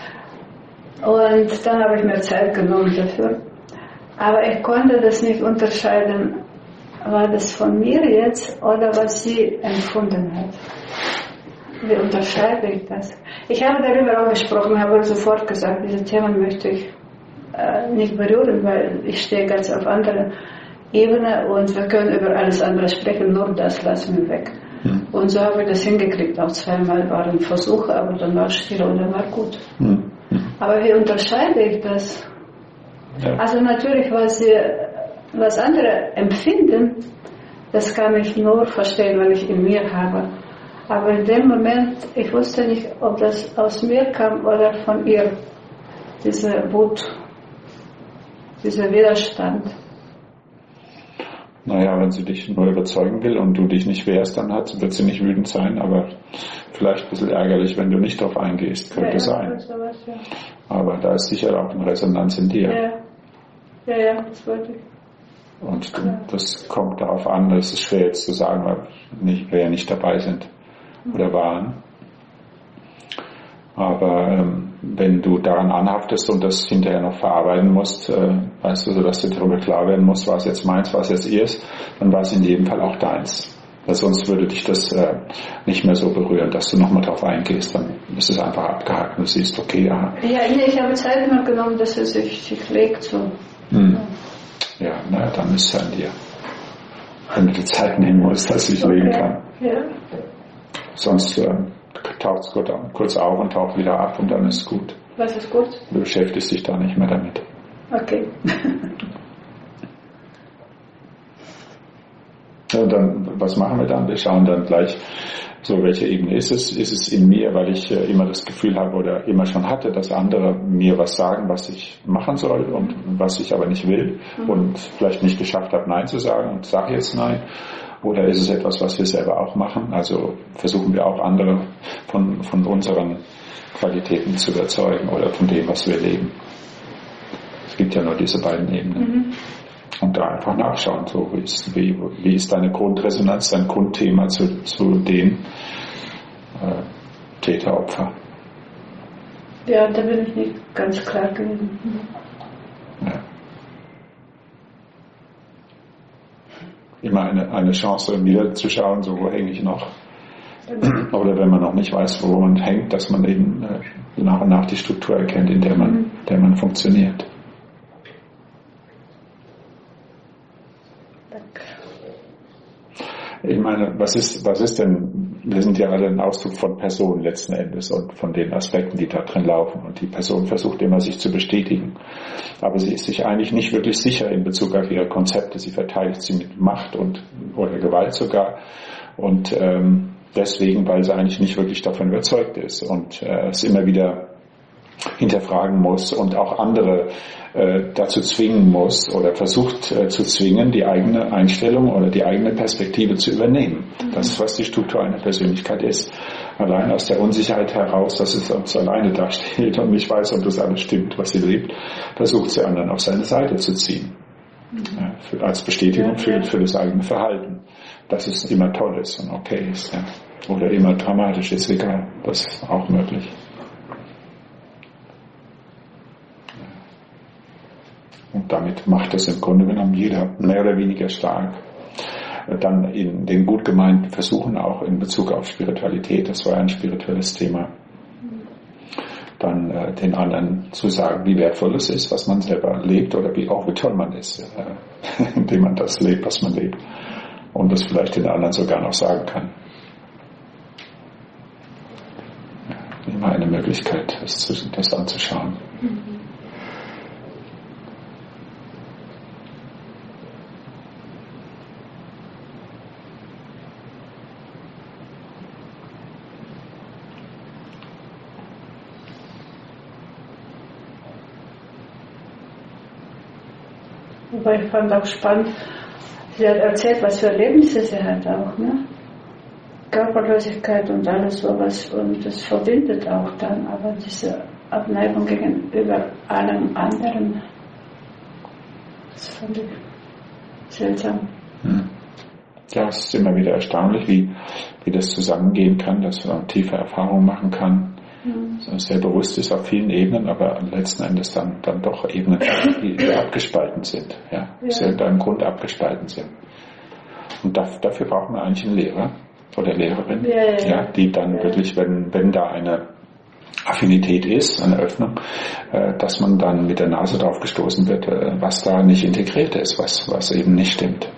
Und dann habe ich mir Zeit genommen dafür. Aber ich konnte das nicht unterscheiden, war das von mir jetzt oder was sie empfunden hat. Wie unterscheide ich das? Ich habe darüber auch gesprochen, habe sofort gesagt, diese Themen möchte ich nicht berühren, weil ich stehe ganz auf anderer Ebene und wir können über alles andere sprechen, nur das lassen wir weg. Und so habe ich das hingekriegt. Auch zweimal waren Versuche, aber dann war es still und dann war gut. Aber wie unterscheide ich das? Ja. Also natürlich, was andere empfinden, das kann ich nur verstehen, wenn ich in mir habe. Aber in dem Moment, ich wusste nicht, ob das aus mir kam oder von ihr, diese Wut, dieser Widerstand. Naja, wenn sie dich nur überzeugen will und du dich nicht wehrst, dann wird sie nicht wütend sein, aber vielleicht ein bisschen ärgerlich, wenn du nicht darauf eingehst, könnte sein. Sowas, ja. Aber da ist sicher auch eine Resonanz in dir. Ja, das wollte ich. Und das kommt darauf an, das ist schwer jetzt zu sagen, weil wir ja nicht dabei sind oder waren. Aber wenn du daran anhaftest und das hinterher noch verarbeiten musst, weißt du, sodass dir darüber klar werden muss, war es jetzt meins, war es jetzt ihrs, dann war es in jedem Fall auch deins. Weil sonst würde dich das nicht mehr so berühren, dass du nochmal drauf eingehst, dann ist es einfach abgehakt und du siehst, okay, ja. Ja, ich habe Zeit mal genommen, dass es sich legt so. Ja, naja, dann ist es an dir. Wenn du die Zeit nehmen musst, dass ich legen kann. Ja. Sonst taucht es kurz auf und taucht wieder ab und dann ist es gut. Was ist gut? Du beschäftigst dich da nicht mehr damit. Okay. Ja, und dann, was machen wir dann? Wir schauen dann gleich, so welche Ebene ist es? Ist es in mir, weil ich immer das Gefühl habe oder immer schon hatte, dass andere mir was sagen, was ich machen soll und was ich aber nicht will und vielleicht nicht geschafft habe, Nein zu sagen und sage jetzt Nein? Oder ist es etwas, was wir selber auch machen? Also versuchen wir auch andere von unseren Qualitäten zu überzeugen oder von dem, was wir leben. Es gibt ja nur diese beiden Ebenen. Und da einfach nachschauen, so wie ist deine Grundresonanz, dein Grundthema zu dem Täter-Opfer. Ja, da bin ich nicht ganz klar gewesen. Ja. Immer eine Chance, wieder zu schauen, so wo hänge ich noch. Oder wenn man noch nicht weiß, wo man hängt, dass man eben nach und nach die Struktur erkennt, in der man funktioniert. Ich meine, was ist denn, wir sind ja alle ein Ausdruck von Personen letzten Endes und von den Aspekten, die da drin laufen. Und die Person versucht immer, sich zu bestätigen. Aber sie ist sich eigentlich nicht wirklich sicher in Bezug auf ihre Konzepte. Sie verteidigt sie mit Macht oder Gewalt sogar Und deswegen, weil sie eigentlich nicht wirklich davon überzeugt ist und es immer wieder hinterfragen muss und auch andere dazu zwingen muss oder versucht zu zwingen, die eigene Einstellung oder die eigene Perspektive zu übernehmen. Das ist, was die Struktur einer Persönlichkeit ist. Allein aus der Unsicherheit heraus, dass es uns alleine dasteht und nicht weiß, ob das alles stimmt, was sie lebt, versucht sie anderen auf seine Seite zu ziehen. Ja, als Bestätigung für das eigene Verhalten. Dass es immer toll ist und okay ist. Ja. Oder immer dramatisch ist, egal. Das ist auch möglich. Und damit macht es im Grunde genommen jeder mehr oder weniger stark. Dann in den gut gemeinten Versuchen auch in Bezug auf Spiritualität, das war ein spirituelles Thema, dann den anderen zu sagen, wie wertvoll es ist, was man selber lebt oder wie toll man ist, indem man das lebt, was man lebt. Und das vielleicht den anderen sogar noch sagen kann. Ja, immer eine Möglichkeit, das anzuschauen. Aber ich fand auch spannend, sie hat erzählt, was für Erlebnisse sie hat auch, ne? Körperlosigkeit und alles sowas, und das verbindet auch dann, aber diese Abneigung gegenüber allem anderen, das fand ich seltsam. Ja, es ist immer wieder erstaunlich, wie das zusammengehen kann, dass man tiefe Erfahrungen machen kann, sehr bewusst ist auf vielen Ebenen, aber letzten Endes dann doch Ebenen, die abgespalten sind, aus irgendeinem Grund abgespalten sind. Und dafür braucht man eigentlich einen Lehrer oder Lehrerin, die dann wirklich, wenn da eine Affinität ist, eine Öffnung, dass man dann mit der Nase drauf gestoßen wird, was da nicht integriert ist, was eben nicht stimmt.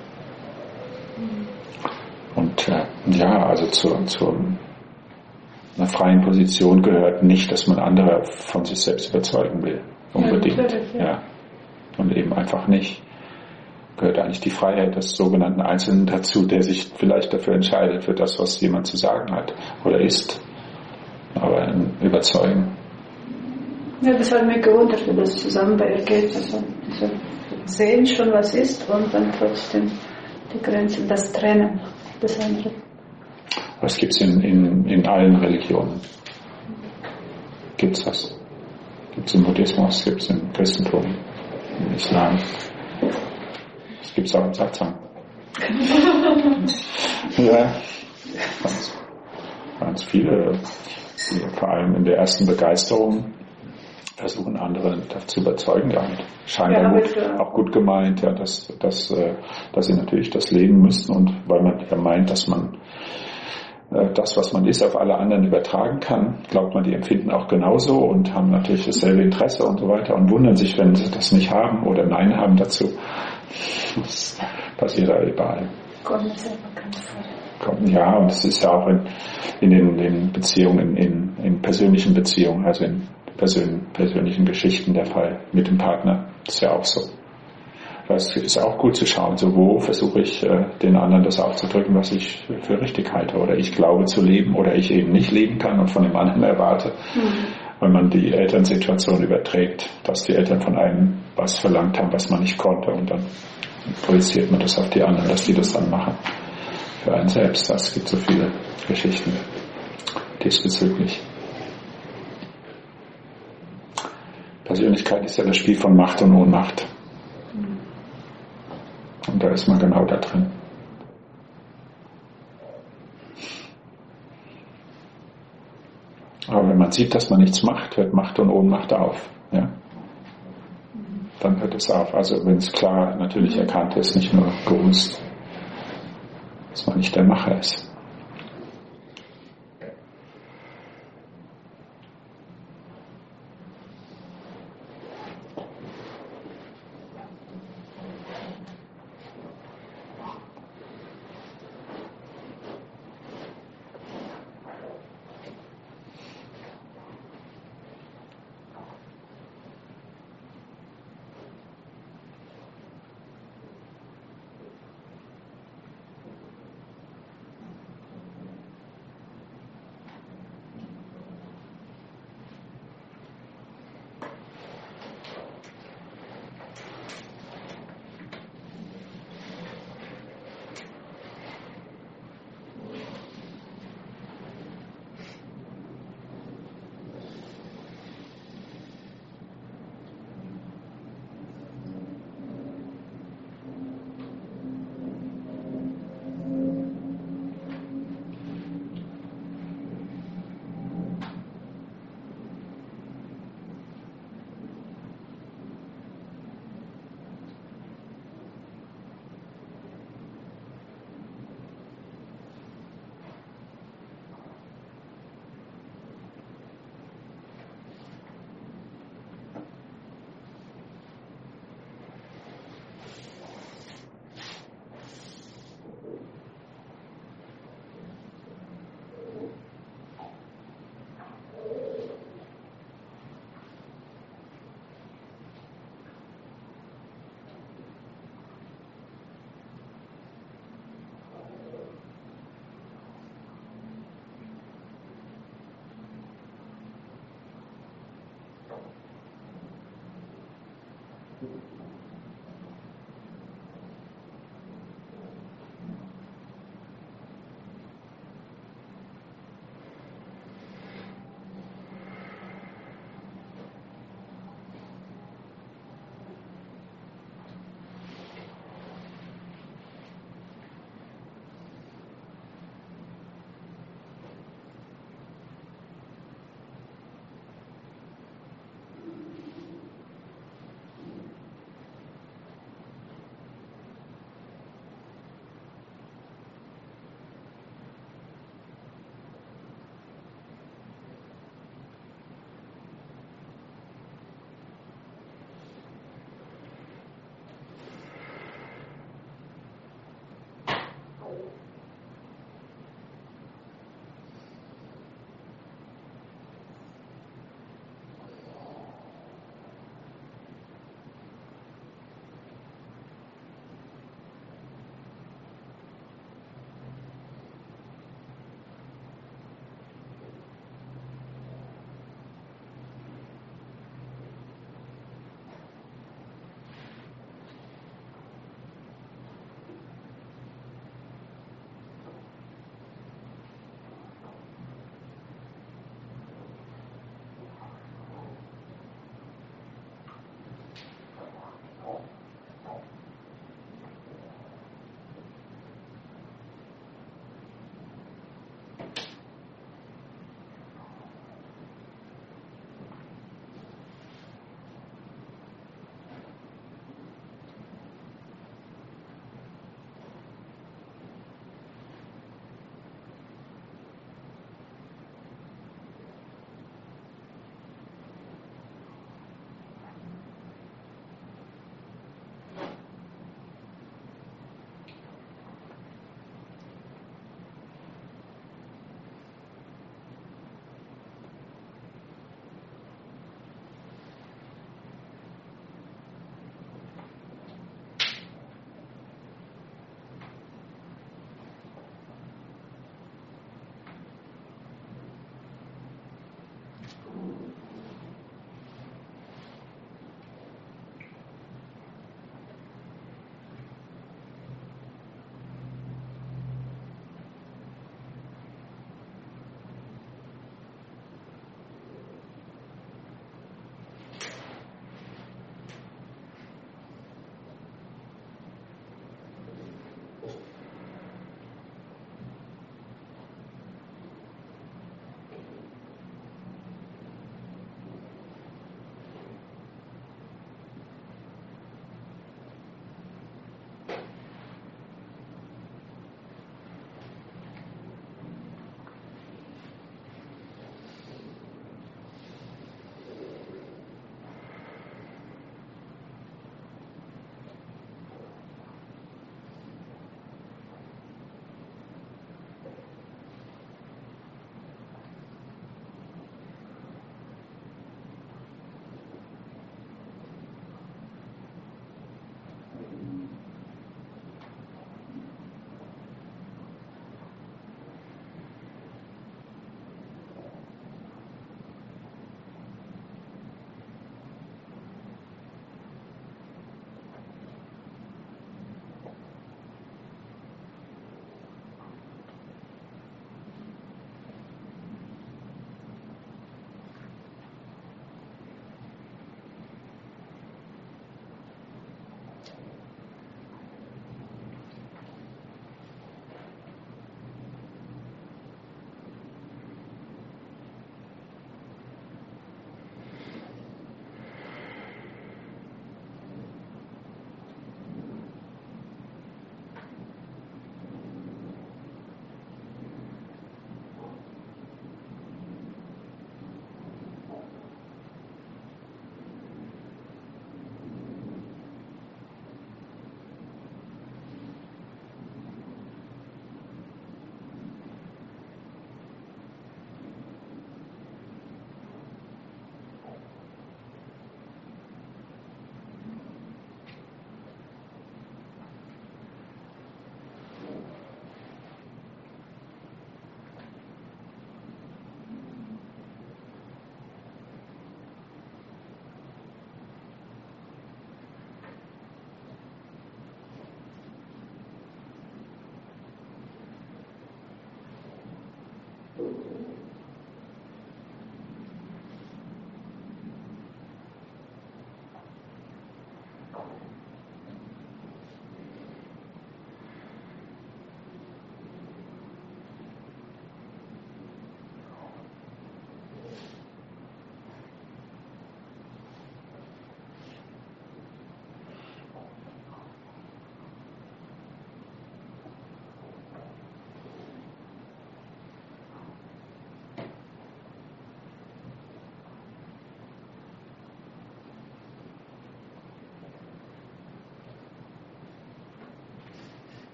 Und also zu einer freien Position gehört nicht, dass man andere von sich selbst überzeugen will, unbedingt. Ja. Und eben einfach nicht. Gehört eigentlich die Freiheit des sogenannten Einzelnen dazu, der sich vielleicht dafür entscheidet, für das, was jemand zu sagen hat oder ist. Aber überzeugen. Ja, das hat mich gewundert, wie das zusammen bei ihr geht. Also sehen schon, was ist, und dann trotzdem die Grenzen, das Trennen des anderen. Das gibt es in allen Religionen. Gibt es das? Gibt es im Buddhismus, gibt es im Christentum, im Islam. Das gibt es auch im Satsang. Ja, ganz viele, vor allem in der ersten Begeisterung, versuchen andere zu überzeugen damit. Scheinbar auch gut gemeint, dass sie natürlich das leben müssen, und weil man ja meint, dass man das, was man ist, auf alle anderen übertragen kann, glaubt man, die empfinden auch genauso und haben natürlich dasselbe Interesse und so weiter und wundern sich, wenn sie das nicht haben oder Nein haben dazu. Das passiert ja überall. Kommt selber ganz vor. Ja, und es ist ja auch in den Beziehungen, in persönlichen Beziehungen, also in persönlichen Geschichten der Fall mit dem Partner. Das ist ja auch so. Es ist auch gut zu schauen, so wo versuche ich den anderen das aufzudrücken, was ich für richtig halte oder ich glaube zu leben oder ich eben nicht leben kann und von dem anderen erwarte, wenn man die Elternsituation überträgt, dass die Eltern von einem was verlangt haben, was man nicht konnte, und dann projiziert man das auf die anderen, dass die das dann machen für einen selbst. Es gibt so viele Geschichten diesbezüglich. Persönlichkeit ist ja das Spiel von Macht und Ohnmacht. Und da ist man genau da drin. Aber wenn man sieht, dass man nichts macht, hört Macht und Ohnmacht auf. Ja? Dann hört es auf. Also wenn es klar natürlich erkannt ist, nicht nur gewusst, dass man nicht der Macher ist.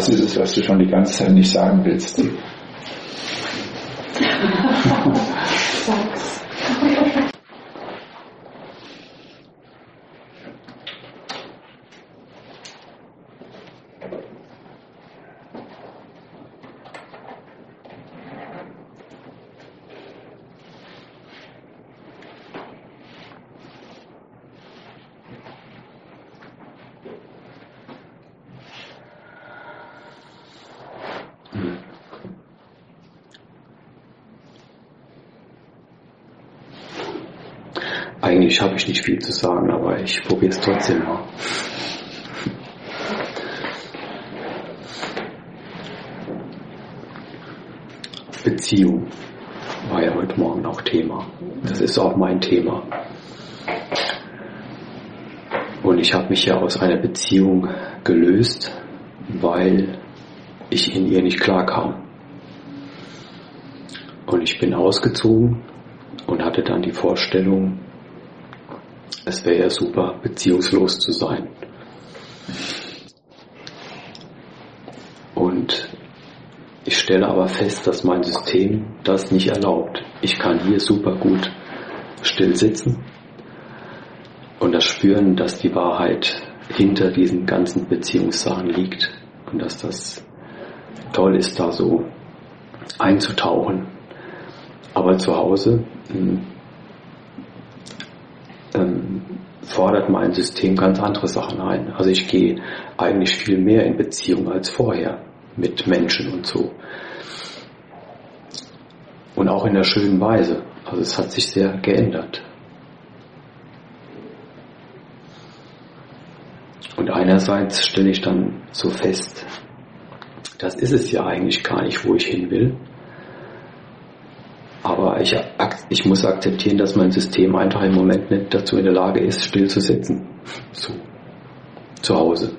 Was ist es, was du schon die ganze Zeit nicht sagen willst? Sag's. Eigentlich habe ich nicht viel zu sagen, aber ich probiere es trotzdem mal. Beziehung war ja heute Morgen auch Thema. Das ist auch mein Thema. Und ich habe mich ja aus einer Beziehung gelöst, weil ich in ihr nicht klarkam. Und ich bin ausgezogen und hatte dann die Vorstellung, es wäre ja super, beziehungslos zu sein. Und ich stelle aber fest, dass mein System das nicht erlaubt. Ich kann hier super gut still sitzen und das spüren, dass die Wahrheit hinter diesen ganzen Beziehungssachen liegt und dass das toll ist, da so einzutauchen. Aber zu Hause fordert mein System ganz andere Sachen ein. Also ich gehe eigentlich viel mehr in Beziehung als vorher mit Menschen und so. Und auch in einer schönen Weise. Also es hat sich sehr geändert. Und einerseits stelle ich dann so fest, das ist es ja eigentlich gar nicht, wo ich hin will. Aber ich muss akzeptieren, dass mein System einfach im Moment nicht dazu in der Lage ist, still zu sitzen. So. Zu Hause.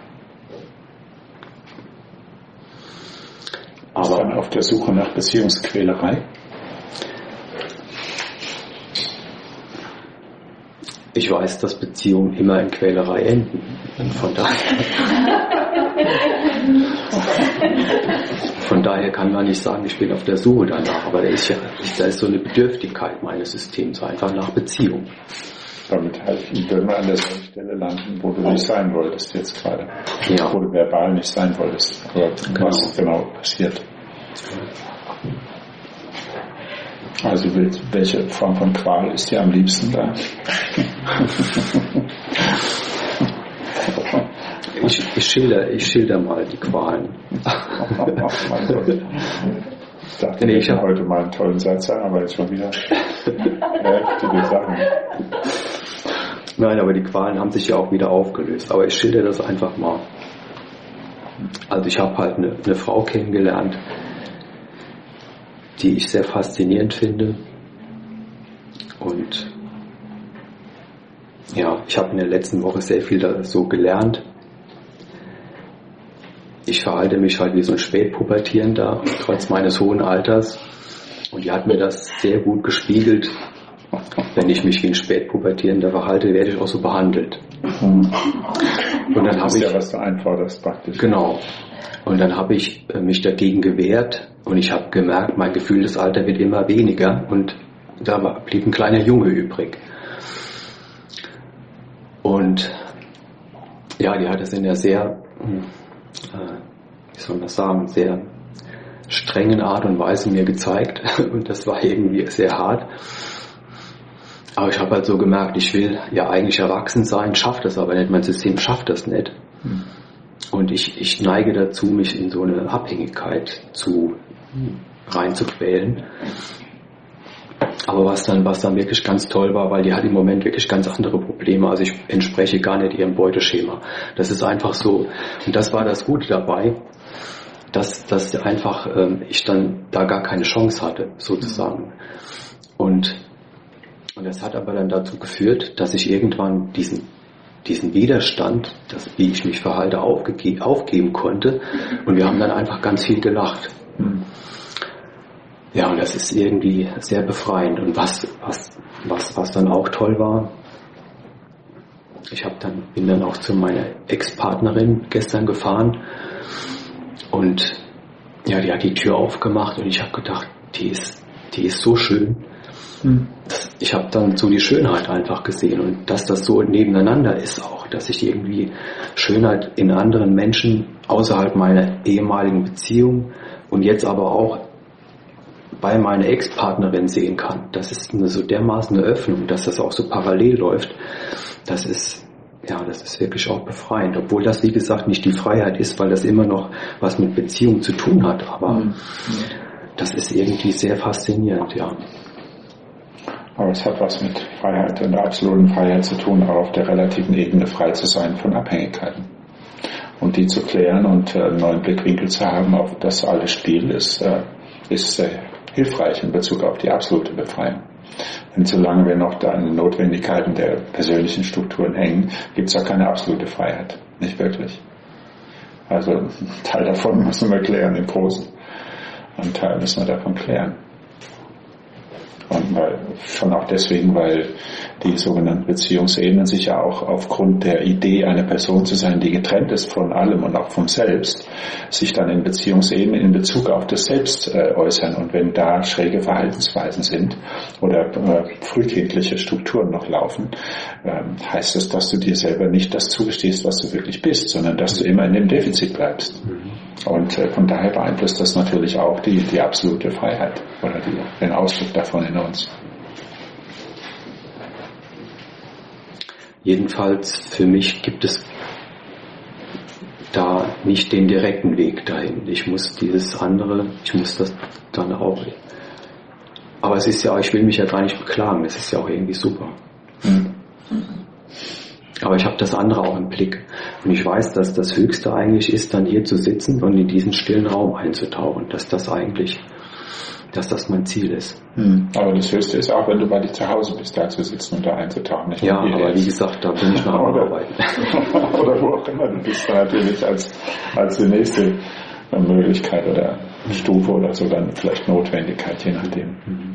Aber dann auf der Suche nach Beziehungsquälerei? Ich weiß, dass Beziehungen immer in Quälerei enden. Von daher kann man nicht sagen, ich bin auf der Suche danach. Aber da ist so eine Bedürftigkeit meines Systems einfach nach Beziehung. Damit würden wir an derselben Stelle landen, wo du nicht sein wolltest jetzt gerade. Ja. Wo du verbal nicht sein wolltest. Aber was genau passiert. Also welche Form von Qual ist dir am liebsten da? Ich schilder mal die Qualen. Mein Gott. Ich dachte, ich habe heute mal einen tollen Satz sagen, aber jetzt schon wieder heftige Sachen. Nein, aber die Qualen haben sich ja auch wieder aufgelöst. Aber ich schilder das einfach mal. Also ich habe halt eine Frau kennengelernt, die ich sehr faszinierend finde. Und ja, ich habe in der letzten Woche sehr viel da so gelernt. Ich verhalte mich halt wie so ein Spätpubertierender, trotz meines hohen Alters. Und die hat mir das sehr gut gespiegelt. Wenn ich mich wie ein Spätpubertierender verhalte, werde ich auch so behandelt. Und dann das ist ja, was du einforderst praktisch. Genau. Und dann habe ich mich dagegen gewehrt und ich habe gemerkt, mein gefühltes Alter wird immer weniger und da blieb ein kleiner Junge übrig. Und ja, die hat es in der sehr, wie soll man das sagen, sehr strengen Art und Weise mir gezeigt und das war irgendwie sehr hart. Aber ich habe halt so gemerkt, ich will ja eigentlich erwachsen sein, schaffe das aber nicht, mein System schafft das nicht. Und ich neige dazu, mich in so eine Abhängigkeit reinzuquälen. Aber was dann wirklich ganz toll war, weil die hat im Moment wirklich ganz andere Probleme. Also ich entspreche gar nicht ihrem Beuteschema. Das ist einfach so. Und das war das Gute dabei, dass einfach ich dann da gar keine Chance hatte, sozusagen. Und das hat aber dann dazu geführt, dass ich irgendwann diesen Widerstand, wie ich mich verhalte, aufgeben konnte. Und wir haben dann einfach ganz viel gelacht. Ja, und das ist irgendwie sehr befreiend. Und was dann auch toll war, bin dann auch zu meiner Ex-Partnerin gestern gefahren Und ja, die hat die Tür aufgemacht und ich habe gedacht, die ist so schön. Ich habe dann so die Schönheit einfach gesehen und dass das so nebeneinander ist auch, dass ich irgendwie Schönheit in anderen Menschen außerhalb meiner ehemaligen Beziehung und jetzt aber auch bei meiner Ex-Partnerin sehen kann. Das ist eine so dermaßen eine Öffnung, dass das auch so parallel läuft. Das ist wirklich auch befreiend. Obwohl das, wie gesagt, nicht die Freiheit ist, weil das immer noch was mit Beziehung zu tun hat. Aber das ist irgendwie sehr faszinierend, ja. Aber es hat was mit Freiheit und der absoluten Freiheit zu tun, auch auf der relativen Ebene frei zu sein von Abhängigkeiten. Und die zu klären und einen neuen Blickwinkel zu haben auf das alle Spiel ist hilfreich in Bezug auf die absolute Befreiung. Denn solange wir noch da an den Notwendigkeiten der persönlichen Strukturen hängen, gibt es auch keine absolute Freiheit. Nicht wirklich. Also einen Teil davon müssen wir klären im Großen. Einen Teil müssen wir davon klären. Und schon auch deswegen, weil die sogenannten Beziehungsebenen sich ja auch aufgrund der Idee, eine Person zu sein, die getrennt ist von allem und auch vom Selbst, sich dann in Beziehungsebenen in Bezug auf das Selbst äußern. Und wenn da schräge Verhaltensweisen sind oder frühkindliche Strukturen noch laufen, heißt das, dass du dir selber nicht das zugestehst, was du wirklich bist, sondern dass du immer in dem Defizit bleibst. Und von daher beeinflusst das natürlich auch die absolute Freiheit oder den Ausdruck davon in uns. Jedenfalls für mich gibt es da nicht den direkten Weg dahin. Ich muss das dann auch. Aber es ist ja, ich will mich ja gar nicht beklagen, es ist ja auch irgendwie super. Aber ich habe das andere auch im Blick. Und ich weiß, dass das Höchste eigentlich ist, dann hier zu sitzen und in diesen stillen Raum einzutauchen. Dass das mein Ziel ist. Aber das Höchste ist auch, wenn du bei dir zu Hause bist, da zu sitzen und da einzutauchen. Nicht ja, aber wie gesagt, da bin ich noch am Arbeiten. Oder wo auch immer du bist, da natürlich als die nächste Möglichkeit oder Stufe oder so dann vielleicht Notwendigkeit, je nachdem.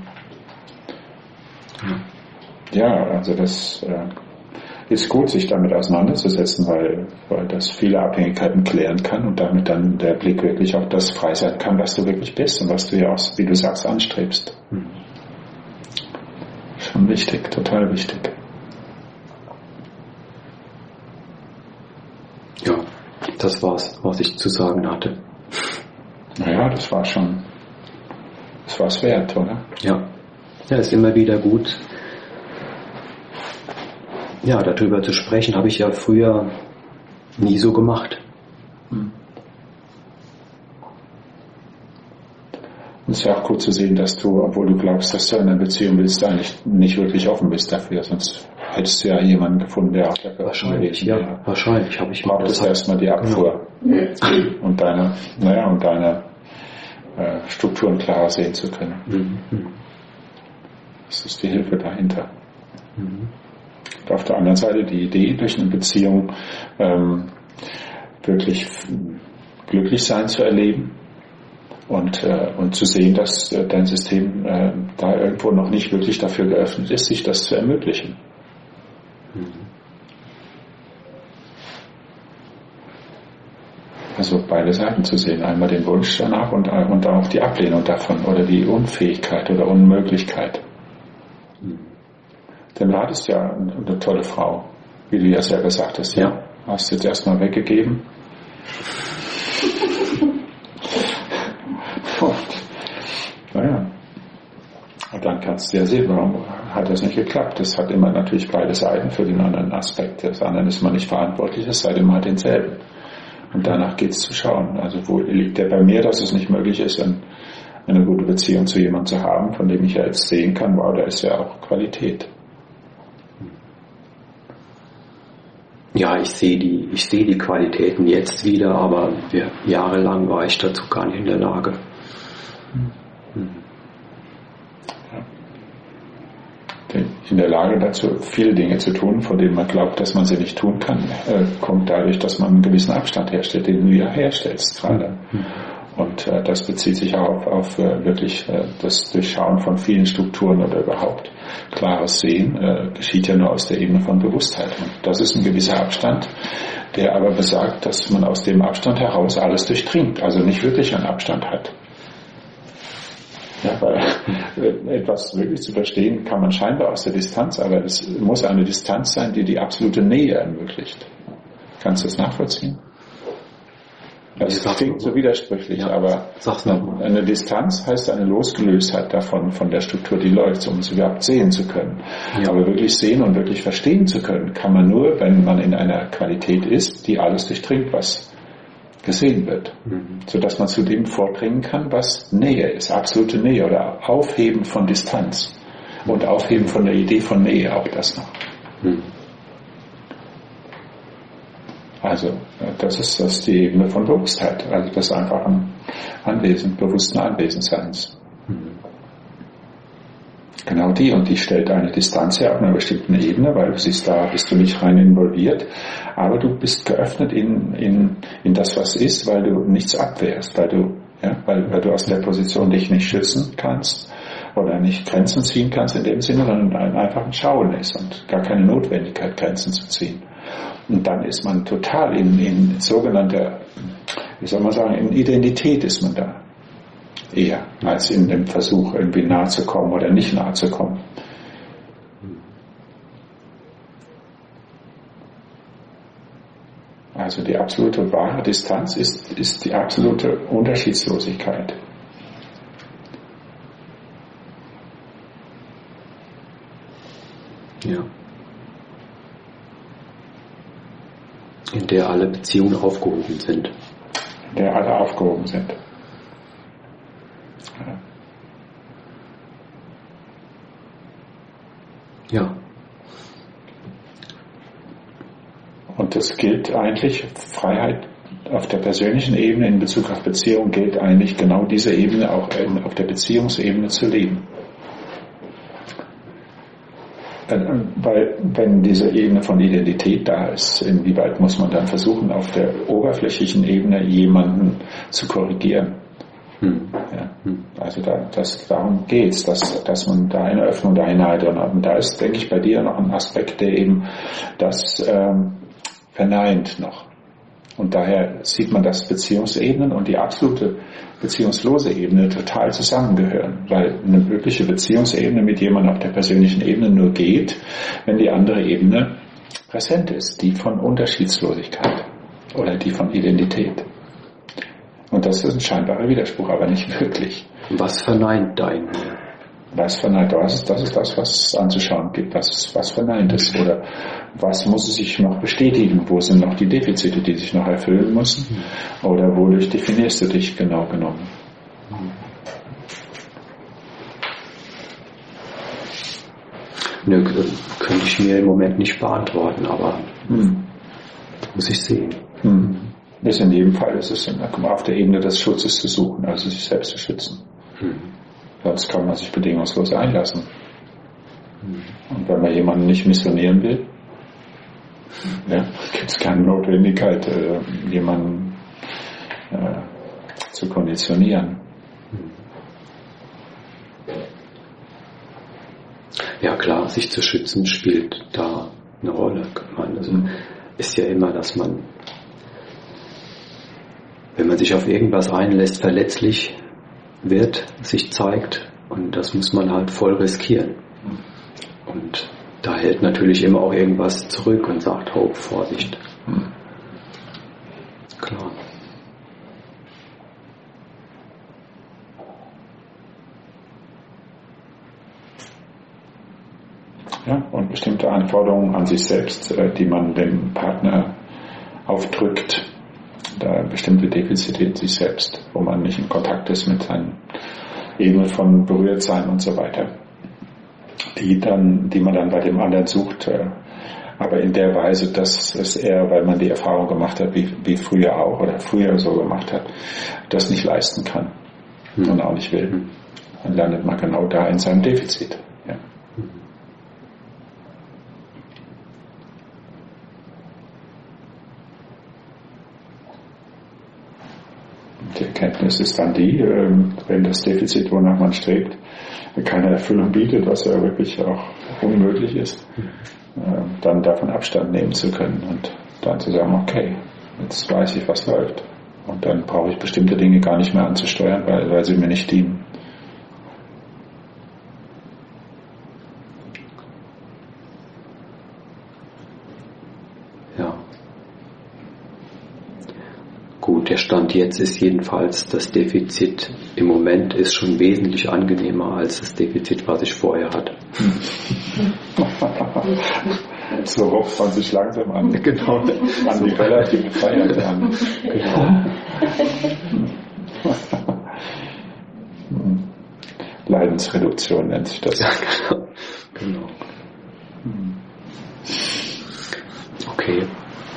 Ja, also das ist gut, sich damit auseinanderzusetzen, weil das viele Abhängigkeiten klären kann und damit dann der Blick wirklich auf das frei sein kann, was du wirklich bist und was du ja auch, wie du sagst, anstrebst. Schon wichtig, total wichtig. Ja, das war's, was ich zu sagen hatte. Naja, das war's wert, oder? Ja, ist immer wieder gut. Ja, darüber zu sprechen, habe ich ja früher nie so gemacht. Es ist ja auch gut zu sehen, dass du, obwohl du glaubst, dass du in einer Beziehung bist, eigentlich nicht wirklich offen bist dafür. Sonst hättest du ja jemanden gefunden, der auch dafür wahrscheinlich, ja, wahrscheinlich habe ich mal. Braucht es erstmal die Abfuhr und deine Strukturen klarer sehen zu können. Das ist die Hilfe dahinter. Und auf der anderen Seite die Idee, durch eine Beziehung wirklich glücklich sein zu erleben und zu sehen, dass dein System da irgendwo noch nicht wirklich dafür geöffnet ist, sich das zu ermöglichen. Also beide Seiten zu sehen, einmal den Wunsch danach und auch die Ablehnung davon oder die Unfähigkeit oder Unmöglichkeit. Denn du hattest ja eine tolle Frau, wie du ja selber sagtest. Ja. Hast du jetzt erstmal weggegeben. Und dann kannst du ja sehen, warum hat das nicht geklappt. Das hat immer natürlich beide Seiten für den anderen Aspekt. Das andere ist man nicht verantwortlich, es sei denn, man hat denselben. Und danach geht es zu schauen. Also wo liegt der bei mir, dass es nicht möglich ist, eine gute Beziehung zu jemandem zu haben, von dem ich ja jetzt sehen kann, wow, da ist ja auch Qualität. Ja, ich sehe die Qualitäten jetzt wieder, aber jahrelang war ich dazu gar nicht in der Lage. In der Lage dazu, viele Dinge zu tun, von denen man glaubt, dass man sie nicht tun kann, kommt dadurch, dass man einen gewissen Abstand herstellt, den du ja herstellst gerade. Und das bezieht sich auch auf wirklich das Durchschauen von vielen Strukturen oder überhaupt klares Sehen, geschieht ja nur aus der Ebene von Bewusstheit. Und das ist ein gewisser Abstand, der aber besagt, dass man aus dem Abstand heraus alles durchdringt, also nicht wirklich einen Abstand hat. Ja, weil etwas wirklich zu verstehen kann man scheinbar aus der Distanz, aber es muss eine Distanz sein, die die absolute Nähe ermöglicht. Kannst du das nachvollziehen? Das klingt so widersprüchlich, ja, aber eine Distanz heißt eine Losgelöstheit davon, von der Struktur, die läuft, um es überhaupt sehen zu können. Ja. Aber wirklich sehen und wirklich verstehen zu können, kann man nur, wenn man in einer Qualität ist, die alles durchdringt, was gesehen wird. Sodass man zu dem vordringen kann, was Nähe ist, absolute Nähe oder Aufheben von Distanz und Aufheben von der Idee von Nähe, auch das noch. Also das ist die Ebene von Bewusstheit, also des einfachen bewussten Anwesenseins. Genau die, und die stellt eine Distanz her auf einer bestimmten Ebene, weil du siehst, da bist du nicht rein involviert, aber du bist geöffnet in das, was ist, weil du nichts abwehrst, weil du aus der Position dich nicht schützen kannst oder nicht Grenzen ziehen kannst in dem Sinne, sondern einfach ein Schauen ist und gar keine Notwendigkeit, Grenzen zu ziehen. Und dann ist man total in sogenannter, wie soll man sagen, in Identität ist man da. Eher als in dem Versuch, irgendwie nahe zu kommen oder nicht nahe zu kommen. Also die absolute wahre Distanz ist die absolute Unterschiedslosigkeit. Ja. In der alle Beziehungen aufgehoben sind. In der alle aufgehoben sind. Ja. Und das gilt eigentlich, Freiheit auf der persönlichen Ebene in Bezug auf Beziehung gilt eigentlich genau diese Ebene auch auf der Beziehungsebene zu leben. Weil wenn diese Ebene von Identität da ist, inwieweit muss man dann versuchen, auf der oberflächlichen Ebene jemanden zu korrigieren? Ja, also darum geht es, dass man da eine Öffnung da hinein hat. Und da ist, denke ich, bei dir noch ein Aspekt, der eben das verneint noch. Und daher sieht man, dass Beziehungsebenen und die absolute beziehungslose Ebene total zusammengehören, weil eine wirkliche Beziehungsebene mit jemandem auf der persönlichen Ebene nur geht, wenn die andere Ebene präsent ist, die von Unterschiedslosigkeit oder die von Identität. Und das ist ein scheinbarer Widerspruch, aber nicht wirklich. Was verneint dein? Was verneint? Das ist das, was es anzuschauen gibt. Was verneint es? Oder was muss es sich noch bestätigen? Wo sind noch die Defizite, die sich noch erfüllen müssen? Oder wodurch definierst du dich genau genommen? Nö, könnte ich mir im Moment nicht beantworten, aber muss ich sehen. Ist in jedem Fall ist es auf der Ebene des Schutzes zu suchen, also sich selbst zu schützen. Sonst kann man sich bedingungslos einlassen. Und wenn man jemanden nicht missionieren will, gibt es keine Notwendigkeit, jemanden zu konditionieren. Ja klar, sich zu schützen spielt da eine Rolle. Also ist ja immer, dass man, wenn man sich auf irgendwas einlässt, verletzlich wird, sich zeigt, und das muss man halt voll riskieren. Und da hält natürlich immer auch irgendwas zurück und sagt, Vorsicht. Klar. Ja, und bestimmte Anforderungen an sich selbst, die man dem Partner aufdrückt, da bestimmte Defizite in sich selbst, wo man nicht in Kontakt ist mit seinen Ebenen von Berührtsein und so weiter, die man dann bei dem anderen sucht, aber in der Weise, dass es eher, weil man die Erfahrung gemacht hat, wie früher auch oder früher so gemacht hat, das nicht leisten kann und auch nicht will. Dann landet man genau da in seinem Defizit. Ja. Die Erkenntnis ist dann die, wenn das Defizit, wonach man strebt, keine Erfüllung bietet, was ja wirklich auch unmöglich ist, dann davon Abstand nehmen zu können und dann zu sagen, okay, jetzt weiß ich, was läuft. Und dann brauche ich bestimmte Dinge gar nicht mehr anzusteuern, weil sie mir nicht dienen. Ja. Gut, der Stand jetzt ist jedenfalls, das Defizit im Moment ist schon wesentlich angenehmer als das Defizit, was ich vorher hatte. So ruft man sich langsam an. Genau. An die relative Freiheit an. Genau. Leidensreduktion nennt sich das. Ja, genau. Okay.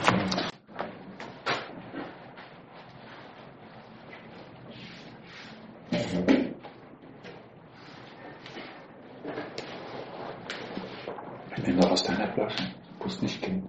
Nimm doch aus deiner Flasche. Muss nicht gehen.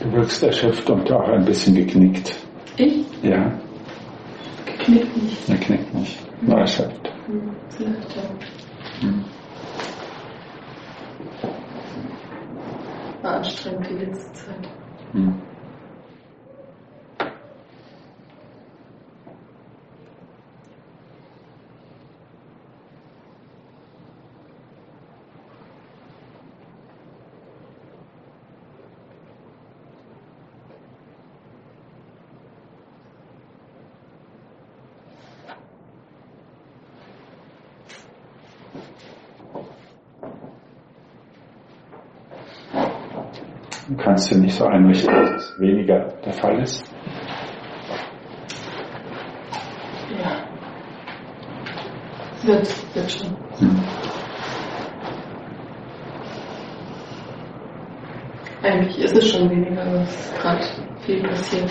Du wirkst erschöpft und auch ein bisschen geknickt. Ich? Ja. Geknickt nicht. Er knickt nicht. Nur erschöpft. Vielleicht ja. War anstrengend die letzte Zeit. Du kannst dir nicht so einrichten, dass es weniger der Fall ist. Ja. Wird schon. Eigentlich ist es schon weniger, aber es ist gerade viel passiert.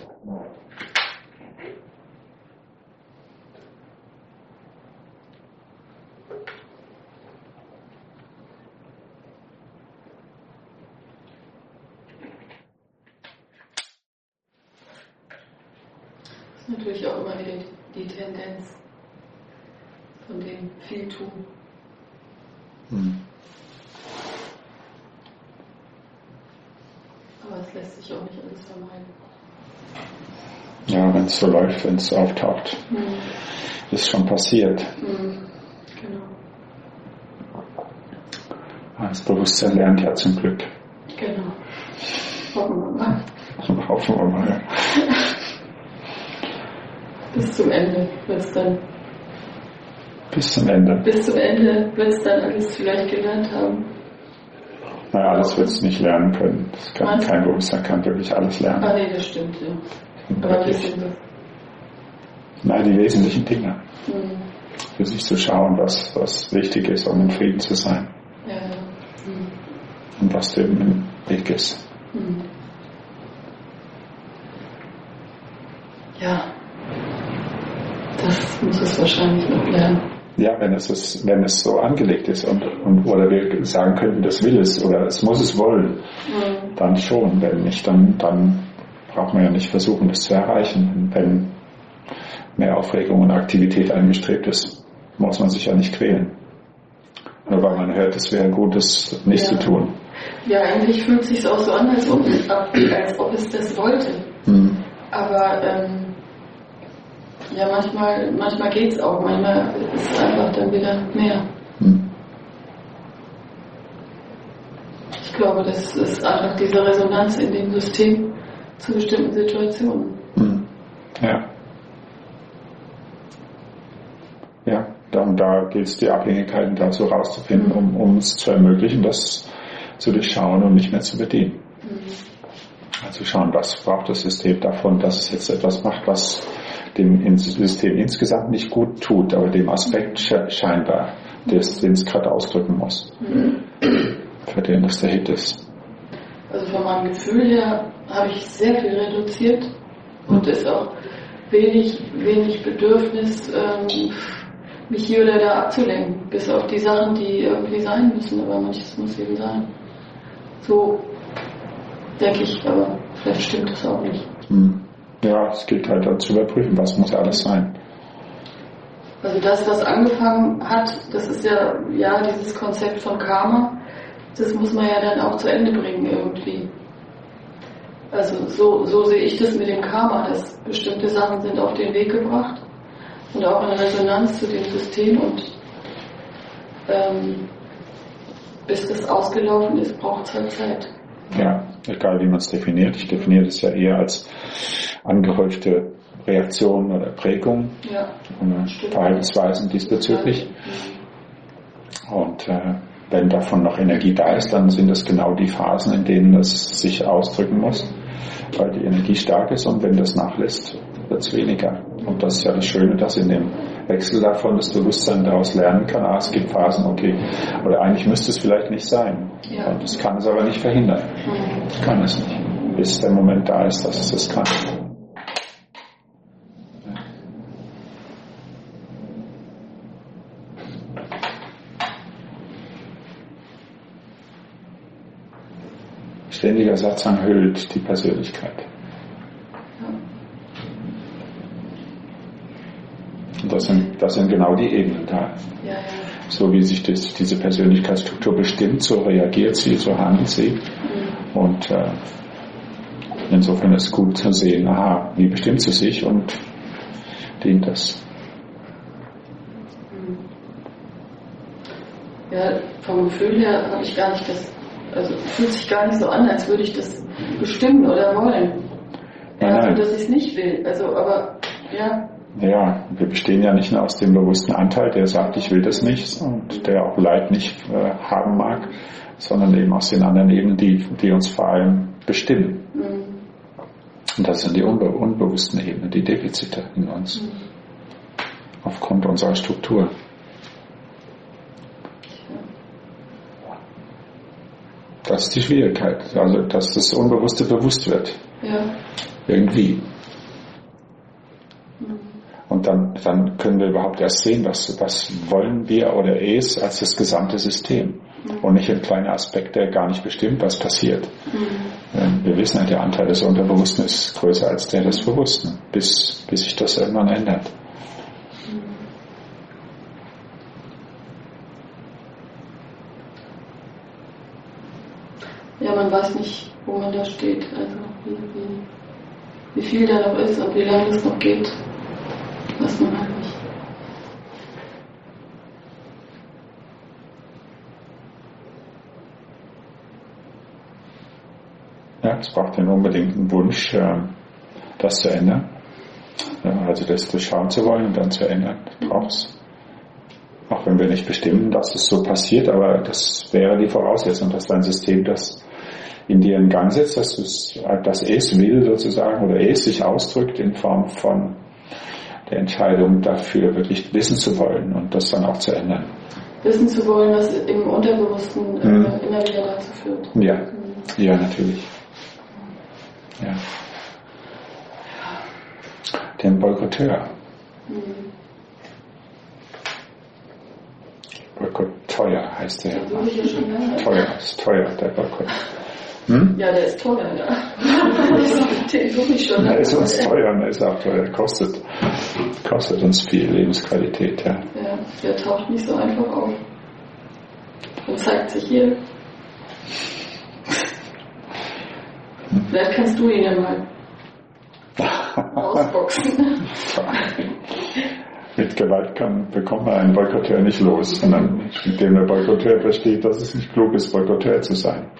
Natürlich auch immer wieder die Tendenz von dem viel tun. Aber es lässt sich auch nicht alles vermeiden. Ja, wenn es so läuft, wenn es auftaucht, ist schon passiert. Genau. Das Bewusstsein lernt ja zum Glück. Genau. Hoffen wir mal. Hoffen wir mal. Bis zum Ende wird es dann. Bis zum Ende. Bis zum Ende wird es dann alles vielleicht gelernt haben. Naja, alles wird es nicht lernen können. Das kann, kein Bewusstsein kann wirklich alles lernen. Ah nee, das stimmt, ja. Aber wie sind das? Nein, die wesentlichen Dinge. Für sich zu schauen, was wichtig ist, um in Frieden zu sein. Ja. Und was dem im Weg ist. Ja. Das muss es wahrscheinlich noch lernen. Ja, wenn es so angelegt ist oder wir sagen könnten, das will es oder es muss es wollen, dann schon. Wenn nicht, dann braucht man ja nicht versuchen, das zu erreichen. Wenn mehr Aufregung und Aktivität angestrebt ist, muss man sich ja nicht quälen. Nur weil man hört, es wäre gut, das nicht zu tun. Ja, eigentlich fühlt es sich auch so an, als ob es das wollte. Aber ja, manchmal geht es auch, manchmal ist es einfach dann wieder mehr. Ich glaube, das ist einfach diese Resonanz in dem System zu bestimmten Situationen. Ja. Ja, da gilt es, die Abhängigkeiten dazu rauszufinden, um es zu ermöglichen, das zu durchschauen und nicht mehr zu bedienen. Also schauen, was braucht das System davon, dass es jetzt etwas macht, was dem System insgesamt nicht gut tut, aber dem Aspekt scheinbar, den es gerade ausdrücken muss, für den das der Hit ist. Also von meinem Gefühl her habe ich sehr viel reduziert und ist auch wenig Bedürfnis, mich hier oder da abzulenken, bis auf die Sachen, die irgendwie sein müssen, aber manches muss eben sein. So denke ich, aber vielleicht stimmt das auch nicht. Ja, es gilt halt dann zu überprüfen, was muss alles sein. Also das, was angefangen hat, das ist ja dieses Konzept von Karma, das muss man ja dann auch zu Ende bringen irgendwie. Also so sehe ich das mit dem Karma, dass bestimmte Sachen sind auf den Weg gebracht und auch in Resonanz zu dem System und bis das ausgelaufen ist, braucht es halt Zeit. Ja, egal wie man es definiert. Ich definiere das ja eher als angehäufte Reaktionen oder Prägung, Verhaltensweisen diesbezüglich. Und wenn davon noch Energie da ist, dann sind das genau die Phasen, in denen es sich ausdrücken muss, weil die Energie stark ist, und wenn das nachlässt, wird es weniger. Und das ist ja das Schöne, dass in dem Wechsel davon das Bewusstsein daraus lernen kann, es gibt Phasen, okay, oder eigentlich müsste es vielleicht nicht sein. Ja. Und das kann es aber nicht verhindern. Kann es nicht, bis der Moment da ist, dass es das kann. ständiger Satsang hüllt die Persönlichkeit. Und das sind genau die Ebenen da. Ja. So wie sich diese Persönlichkeitsstruktur bestimmt, so reagiert sie, so handelt sie. Und insofern ist es gut zu sehen, aha, wie bestimmt sie sich und dient das. Ja, vom Gefühl her habe ich gar nicht also fühlt sich gar nicht so an, als würde ich das bestimmen oder wollen. Nein. Dass ich es nicht will. Also, aber, ja. Ja, wir bestehen ja nicht nur aus dem bewussten Anteil, der sagt, ich will das nicht und der auch Leid nicht haben mag, sondern eben aus den anderen Ebenen, die uns vor allem bestimmen. Und das sind die unbewussten Ebenen, die Defizite in uns. Aufgrund unserer Struktur. Das ist die Schwierigkeit, also dass das Unbewusste bewusst wird. Ja. Irgendwie. Und dann können wir überhaupt erst sehen, was wollen wir oder es als das gesamte System. Und nicht ein kleiner Aspekt, der gar nicht bestimmt, was passiert. Wir wissen ja, der Anteil des Unterbewussten ist größer als der des Bewussten, bis sich das irgendwann ändert. Ja, man weiß nicht, wo man da steht, also wie viel da noch ist und wie lange es noch geht, weiß man halt nicht. Ja, es braucht den unbedingten Wunsch, das zu ändern, also das durchschauen zu wollen und dann zu ändern, braucht es. Auch wenn wir nicht bestimmen, dass es so passiert, aber das wäre die Voraussetzung, dass dein System das in dir in Gang setzt, dass es will sozusagen oder es sich ausdrückt in Form von der Entscheidung dafür, wirklich wissen zu wollen und das dann auch zu ändern. Wissen zu wollen, was im Unterbewussten immer wieder dazu führt. Ja, ja, natürlich. Ja. Den Boykotteur. Boykotteur heißt der. Teuer, ist teuer, der Boykott. Ja, der ist teuer, ja. Den suche ich schon. Der ist uns teuer und der ist auch teuer. Kostet uns viel Lebensqualität, ja. Ja, der taucht nicht so einfach auf. Und zeigt sich hier. Vielleicht kannst du ihn ja mal ausboxen. Mit Gewalt bekommt man einen Boykotteur nicht los, sondern indem der Boykotteur versteht, dass es nicht klug ist, Boykotteur zu sein.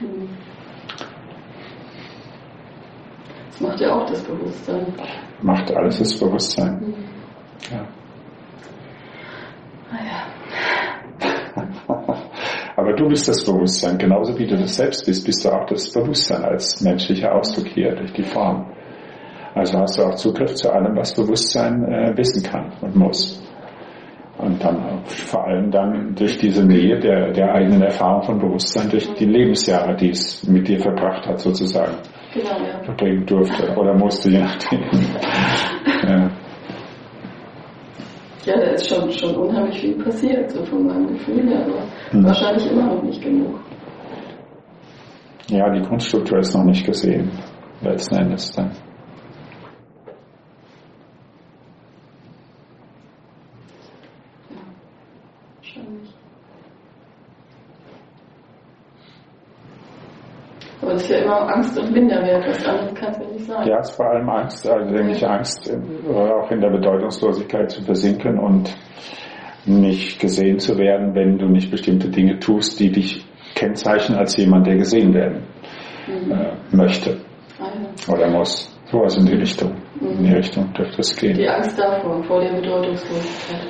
Das macht ja auch das Bewusstsein. Macht alles das Bewusstsein. Ja. Aber du bist das Bewusstsein, genauso wie du das selbst bist du auch das Bewusstsein als menschlicher Ausdruck hier durch die Form. Also hast du auch Zugriff zu allem, was Bewusstsein wissen kann und muss. Und dann vor allem dann durch diese Nähe der eigenen Erfahrung von Bewusstsein, durch die Lebensjahre, die es mit dir verbracht hat, sozusagen. Genau, ja. Verbringen durfte oder musste, je nachdem. Ja, da ist schon unheimlich viel passiert, so von meinem Gefühl her, aber wahrscheinlich immer noch nicht genug. Ja, die Grundstruktur ist noch nicht gesehen, letzten Endes dann. Aber es ist ja immer Angst und Minderwert, was anderes kann es ja nicht sein. Ja, es ist vor allem Angst, also eigentlich Angst, auch in der Bedeutungslosigkeit zu versinken und nicht gesehen zu werden, wenn du nicht bestimmte Dinge tust, die dich kennzeichnen als jemand, der gesehen werden möchte oder muss. Sowas in die Richtung. In die Richtung dürfte es gehen. Die Angst davor, vor der Bedeutungslosigkeit.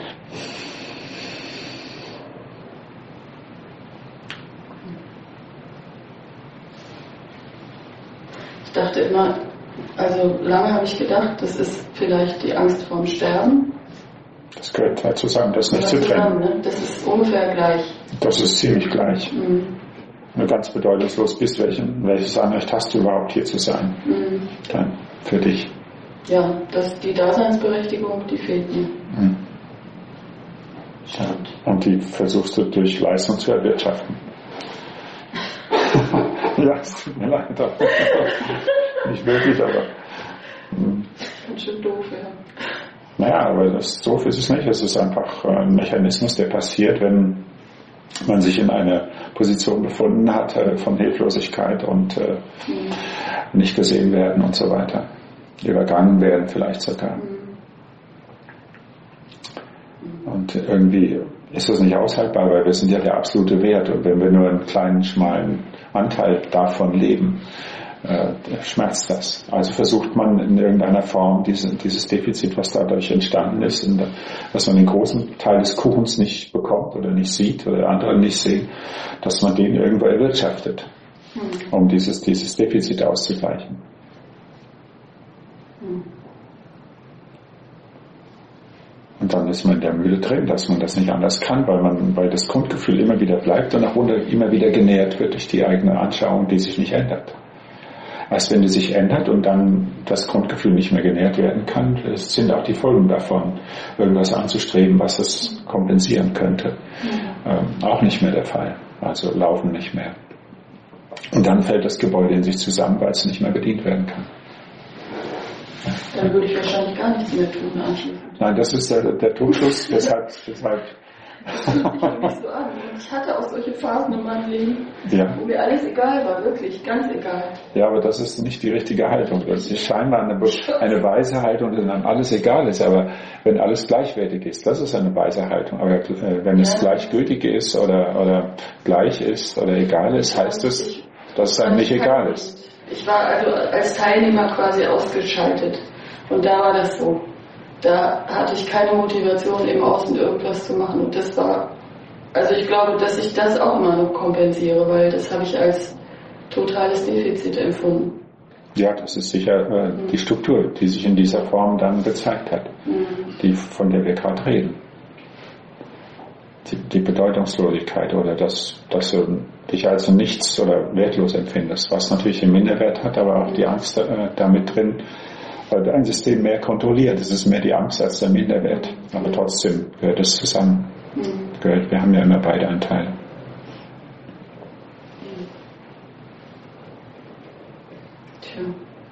Ich dachte immer, also lange habe ich gedacht, das ist vielleicht die Angst vorm Sterben. Das gehört halt zusammen, das nicht zu trennen. Ne? Das ist ungefähr gleich. Das ist ziemlich gleich. Wenn du ganz bedeutungslos bist, welches Anrecht hast du überhaupt hier zu sein? Dann für dich. Ja, die Daseinsberechtigung, die fehlt mir. Ja. Und die versuchst du durch Leistung zu erwirtschaften. Ja, es tut mir leid. Nicht wirklich, aber... Ganz schön doof, ja. Naja, aber das doof ist es nicht. Es ist einfach ein Mechanismus, der passiert, wenn man sich in einer Position befunden hat von Hilflosigkeit und nicht gesehen werden und so weiter. Übergangen werden vielleicht sogar. Und irgendwie ist das nicht aushaltbar, weil wir sind ja der absolute Wert. Und wenn wir nur einen kleinen, schmalen Anteil davon leben, schmerzt das. Also versucht man in irgendeiner Form dieses Defizit, was dadurch entstanden ist, dass man den großen Teil des Kuchens nicht bekommt oder nicht sieht oder andere nicht sehen, dass man den irgendwo erwirtschaftet, um dieses Defizit auszugleichen. Und dann ist man in der Mühle drin, dass man das nicht anders kann, weil das Grundgefühl immer wieder bleibt und auch immer wieder genährt wird durch die eigene Anschauung, die sich nicht ändert. Erst wenn die sich ändert und dann das Grundgefühl nicht mehr genährt werden kann, sind auch die Folgen davon, irgendwas anzustreben, was es kompensieren könnte, auch nicht mehr der Fall. Also laufen nicht mehr. Und dann fällt das Gebäude in sich zusammen, weil es nicht mehr bedient werden kann. Dann würde ich wahrscheinlich gar nichts mehr tun anschließend. Nein, das ist der Trugschluss, weshalb Das fühlt sich ja nicht so an. Ich hatte auch solche Phasen in meinem Leben, ja. wo mir alles egal war, wirklich, ganz egal. Ja, aber das ist nicht die richtige Haltung. Das ist scheinbar eine weise Haltung, dass dann alles egal ist. Aber wenn alles gleichwertig ist, das ist eine weise Haltung. Aber wenn es gleichgültig ist oder gleich ist oder egal ist, heißt es, dass es einem nicht egal ist. Ich war also als Teilnehmer quasi ausgeschaltet. Und da war das so. Da hatte ich keine Motivation, im Außen irgendwas zu machen. Und das war, also ich glaube, dass ich das auch immer noch kompensiere, weil das habe ich als totales Defizit empfunden. Ja, das ist sicher die Struktur, die sich in dieser Form dann gezeigt hat, von der wir gerade reden. Die Bedeutungslosigkeit oder dass du dich als nichts oder wertlos empfindest, was natürlich einen Minderwert hat, aber auch die Angst damit drin, weil ein System mehr kontrolliert. Es ist mehr die Angst als der Minderwert. Aber trotzdem gehört es zusammen. Wir haben ja immer beide Anteile. Tja.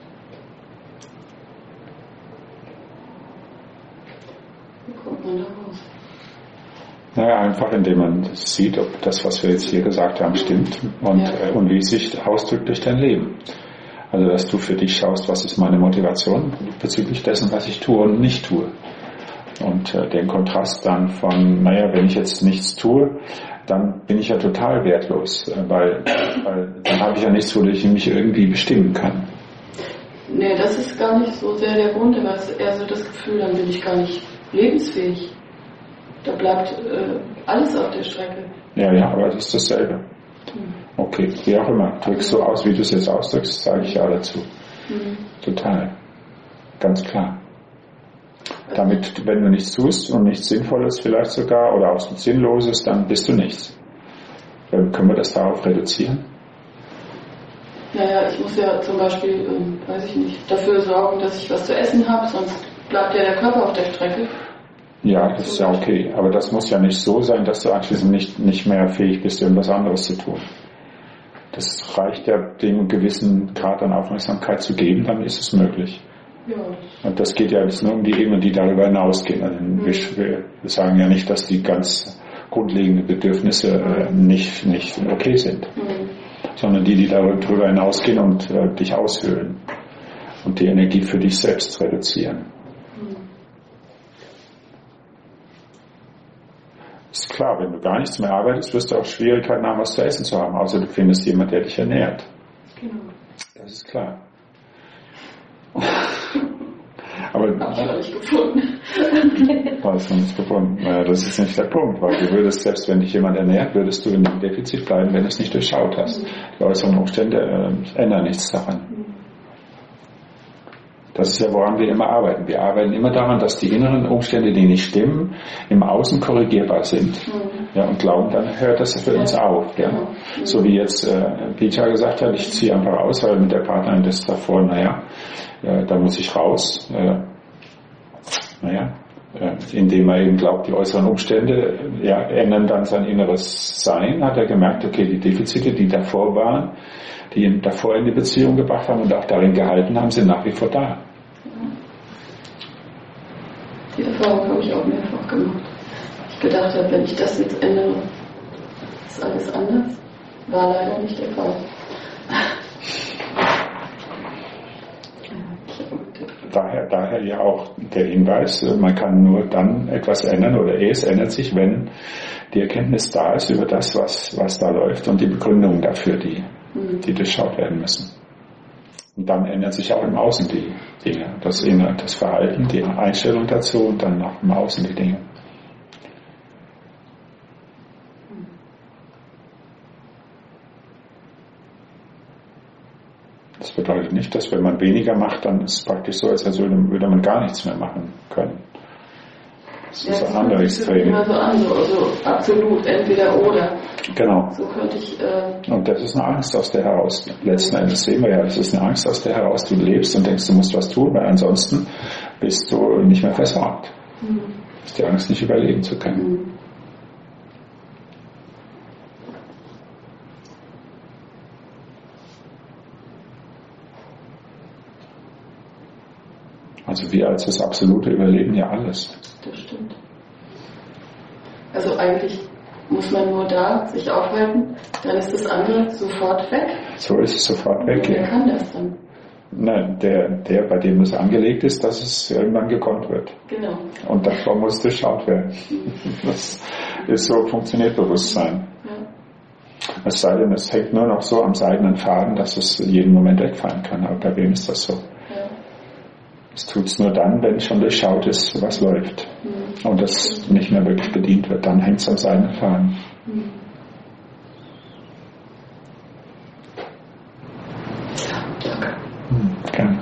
Wie kommt man da raus? Naja, einfach indem man sieht, ob das, was wir jetzt hier gesagt haben, stimmt und wie es sich ausdrückt durch dein Leben. Also, dass du für dich schaust, was ist meine Motivation bezüglich dessen, was ich tue und nicht tue. Und den Kontrast dann von, wenn ich jetzt nichts tue, dann bin ich ja total wertlos, weil dann habe ich ja nichts, wodurch ich mich irgendwie bestimmen kann. Nee, das ist gar nicht so sehr der Grund, aber es ist eher so das Gefühl, dann bin ich gar nicht lebensfähig. Da bleibt alles auf der Strecke. Ja, aber das ist dasselbe. Okay, wie auch immer. Drückst du aus, wie du es jetzt ausdrückst, sage ich ja dazu. Total. Ganz klar. Damit, wenn du nichts tust und nichts Sinnvolles vielleicht sogar oder auch Sinnloses, dann bist du nichts. Können wir das darauf reduzieren? Naja, ich muss ja zum Beispiel, dafür sorgen, dass ich was zu essen habe, sonst bleibt ja der Körper auf der Strecke. Ja, das ist ja okay. Aber das muss ja nicht so sein, dass du anschließend nicht mehr fähig bist, irgendwas anderes zu tun. Das reicht ja, dem einen gewissen Grad an Aufmerksamkeit zu geben, dann ist es möglich. Ja. Und das geht ja jetzt nur um die Ebenen, die darüber hinausgehen. Also wir sagen ja nicht, dass die ganz grundlegenden Bedürfnisse nicht okay sind, sondern die darüber hinausgehen und dich aushöhlen und die Energie für dich selbst reduzieren. Ist klar, wenn du gar nichts mehr arbeitest, wirst du auch Schwierigkeiten haben, was zu essen zu haben, außer du findest jemanden, der dich ernährt. Genau. Das ist klar. Aber hab ich noch nicht gefunden. Hast du noch nicht gefunden? Naja, das ist nicht der Punkt, weil du würdest, selbst wenn dich jemand ernährt, würdest du in dem Defizit bleiben, wenn du es nicht durchschaut hast. Die äußeren Umstände ändern nichts daran. Das ist ja, woran wir immer arbeiten. Wir arbeiten immer daran, dass die inneren Umstände, die nicht stimmen, im Außen korrigierbar sind. Und glauben, dann hört das für uns auf. Ja. So wie jetzt Peter gesagt hat, ich ziehe einfach aus, weil mit der Partnerin das davor, da muss ich raus. indem er eben glaubt, die äußeren Umstände ändern dann sein inneres Sein, hat er gemerkt, okay, die Defizite, die davor waren, die ihn davor in die Beziehung gebracht haben und auch darin gehalten haben, sind nach wie vor da. Die Erfahrung habe ich auch mehrfach gemacht. Ich gedacht habe, wenn ich das jetzt ändere, ist alles anders. War leider nicht der Fall. Daher ja auch der Hinweis, man kann nur dann etwas ändern oder es ändert sich, wenn die Erkenntnis da ist über das, was da läuft und die Begründungen dafür, die durchschaut werden müssen. Und dann ändern sich auch im Außen die Dinge, das Verhalten, die Einstellung dazu und dann auch im Außen die Dinge. Das bedeutet nicht, dass wenn man weniger macht, dann ist es praktisch so, als würde man gar nichts mehr machen können. Das ist ein anderes Extrem. Immer so an, so absolut, entweder oder. Genau. So könnte ich. Und das ist eine Angst, aus der heraus, letzten Endes sehen wir ja, das ist eine Angst, aus der heraus du lebst und denkst, du musst was tun, weil ansonsten bist du nicht mehr versorgt. Das ist die Angst, nicht überleben zu können. Also wir als das absolute überleben ja alles. Das stimmt. Also eigentlich muss man nur da sich aufhalten, dann ist das andere sofort weg. So ist es sofort weg. Wer kann das dann? Nein, der, bei dem es angelegt ist, dass es irgendwann gekonnt wird. Genau. Und davor muss durchschaut werden. Das ist so, funktioniert Bewusstsein. Ja. Es sei denn, es hängt nur noch so am seidenen Faden, dass es jeden Moment wegfallen kann. Aber bei wem ist das so? Es tut es nur dann, wenn schon durchschaut ist, was läuft. Und das nicht mehr wirklich bedient wird. Dann hängt es an seinen Faden. Ja, danke. Gerne.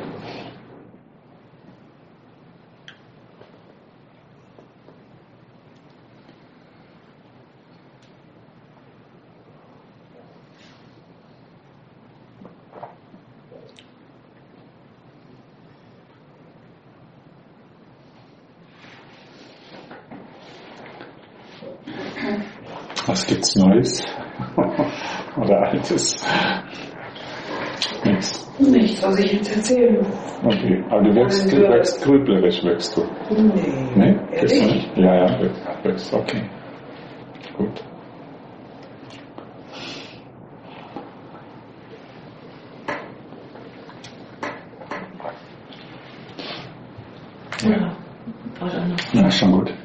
Was gibt's Neues? Oder Altes? Nichts. Nichts, was ich jetzt erzählen. Okay, aber du wirkst grüblerisch, wirkst du. Nee? Bist du nicht? Ja, wirkst. Okay. Gut. Ja, war dann noch. Ja, schon gut.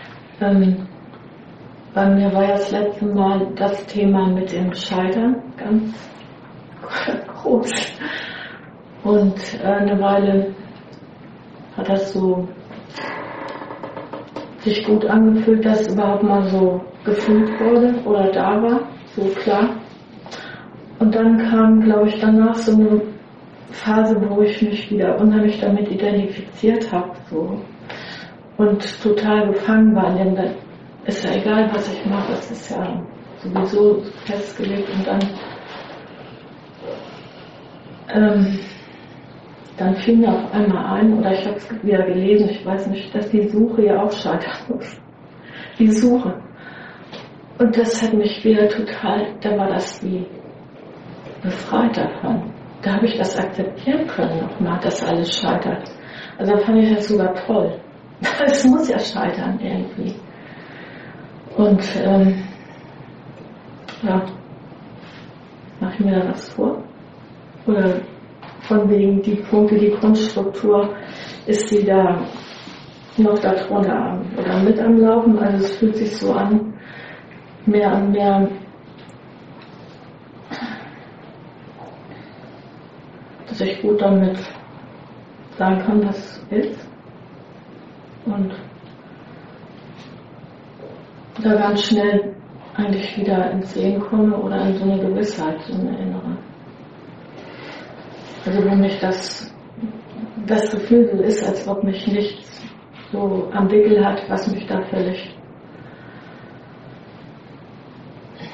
Bei mir war ja das letzte Mal das Thema mit dem Scheitern ganz groß. Und eine Weile hat das so sich gut angefühlt, dass überhaupt mal so gefühlt wurde oder da war, so klar. Und dann kam, glaube ich, danach so eine Phase, wo ich mich wieder unheimlich damit identifiziert habe. So. Und total gefangen war in dem, ist ja egal, was ich mache, es ist ja sowieso festgelegt. Und dann fiel mir auf einmal ein, oder ich habe es wieder gelesen, ich weiß nicht, dass die Suche ja auch scheitern muss. Die Suche. Und das hat mich wieder total, da war das wie befreit davon. Da habe ich das akzeptieren können nochmal, dass alles scheitert. Also da fand ich das sogar toll. Es muss ja scheitern irgendwie. Und ja, mache ich mir da was vor? Oder von wegen die Punkte, die Grundstruktur, ist sie da noch darunter oder mit am Laufen? Also es fühlt sich so an, mehr und mehr, dass ich gut damit sagen kann, was ist. Und da ganz schnell eigentlich wieder ins Sehen komme oder in so eine Gewissheit, so eine innere. Also wenn mich das Gefühl so ist, als ob mich nichts so am Wickel hat, was mich da völlig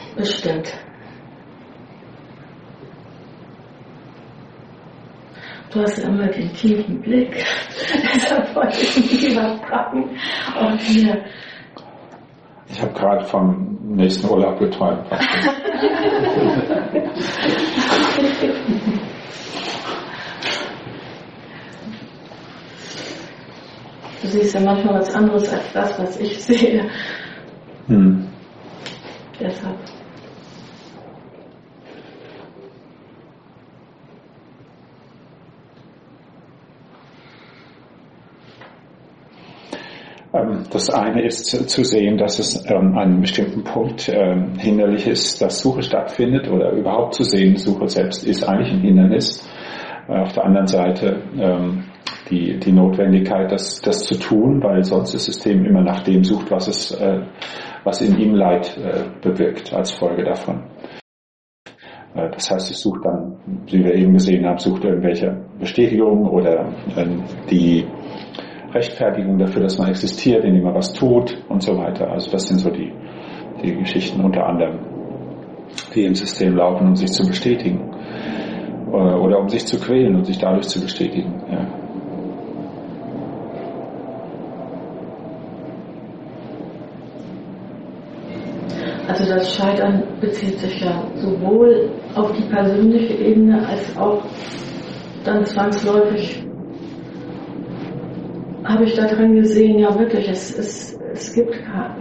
bestimmt. Du hast ja immer den tiefen Blick. Deshalb wollte ich nie was fragen. Und hier. Ich habe gerade vom nächsten Urlaub geträumt. Du siehst ja manchmal was anderes als das, was ich sehe. Deshalb. Das eine ist zu sehen, dass es an einem bestimmten Punkt hinderlich ist, dass Suche stattfindet, oder überhaupt zu sehen, Suche selbst ist eigentlich ein Hindernis. Auf der anderen Seite die Notwendigkeit, das zu tun, weil sonst das System immer nach dem sucht, was in ihm Leid bewirkt als Folge davon. Das heißt, es sucht dann, wie wir eben gesehen haben, sucht irgendwelche Bestätigungen oder die Rechtfertigung dafür, dass man existiert, indem man was tut und so weiter. Also das sind so die Geschichten unter anderem, die im System laufen, um sich zu bestätigen oder um sich zu quälen und sich dadurch zu bestätigen. Ja. Also das Scheitern bezieht sich ja sowohl auf die persönliche Ebene als auch dann zwangsläufig habe ich da drin gesehen, ja wirklich, es gibt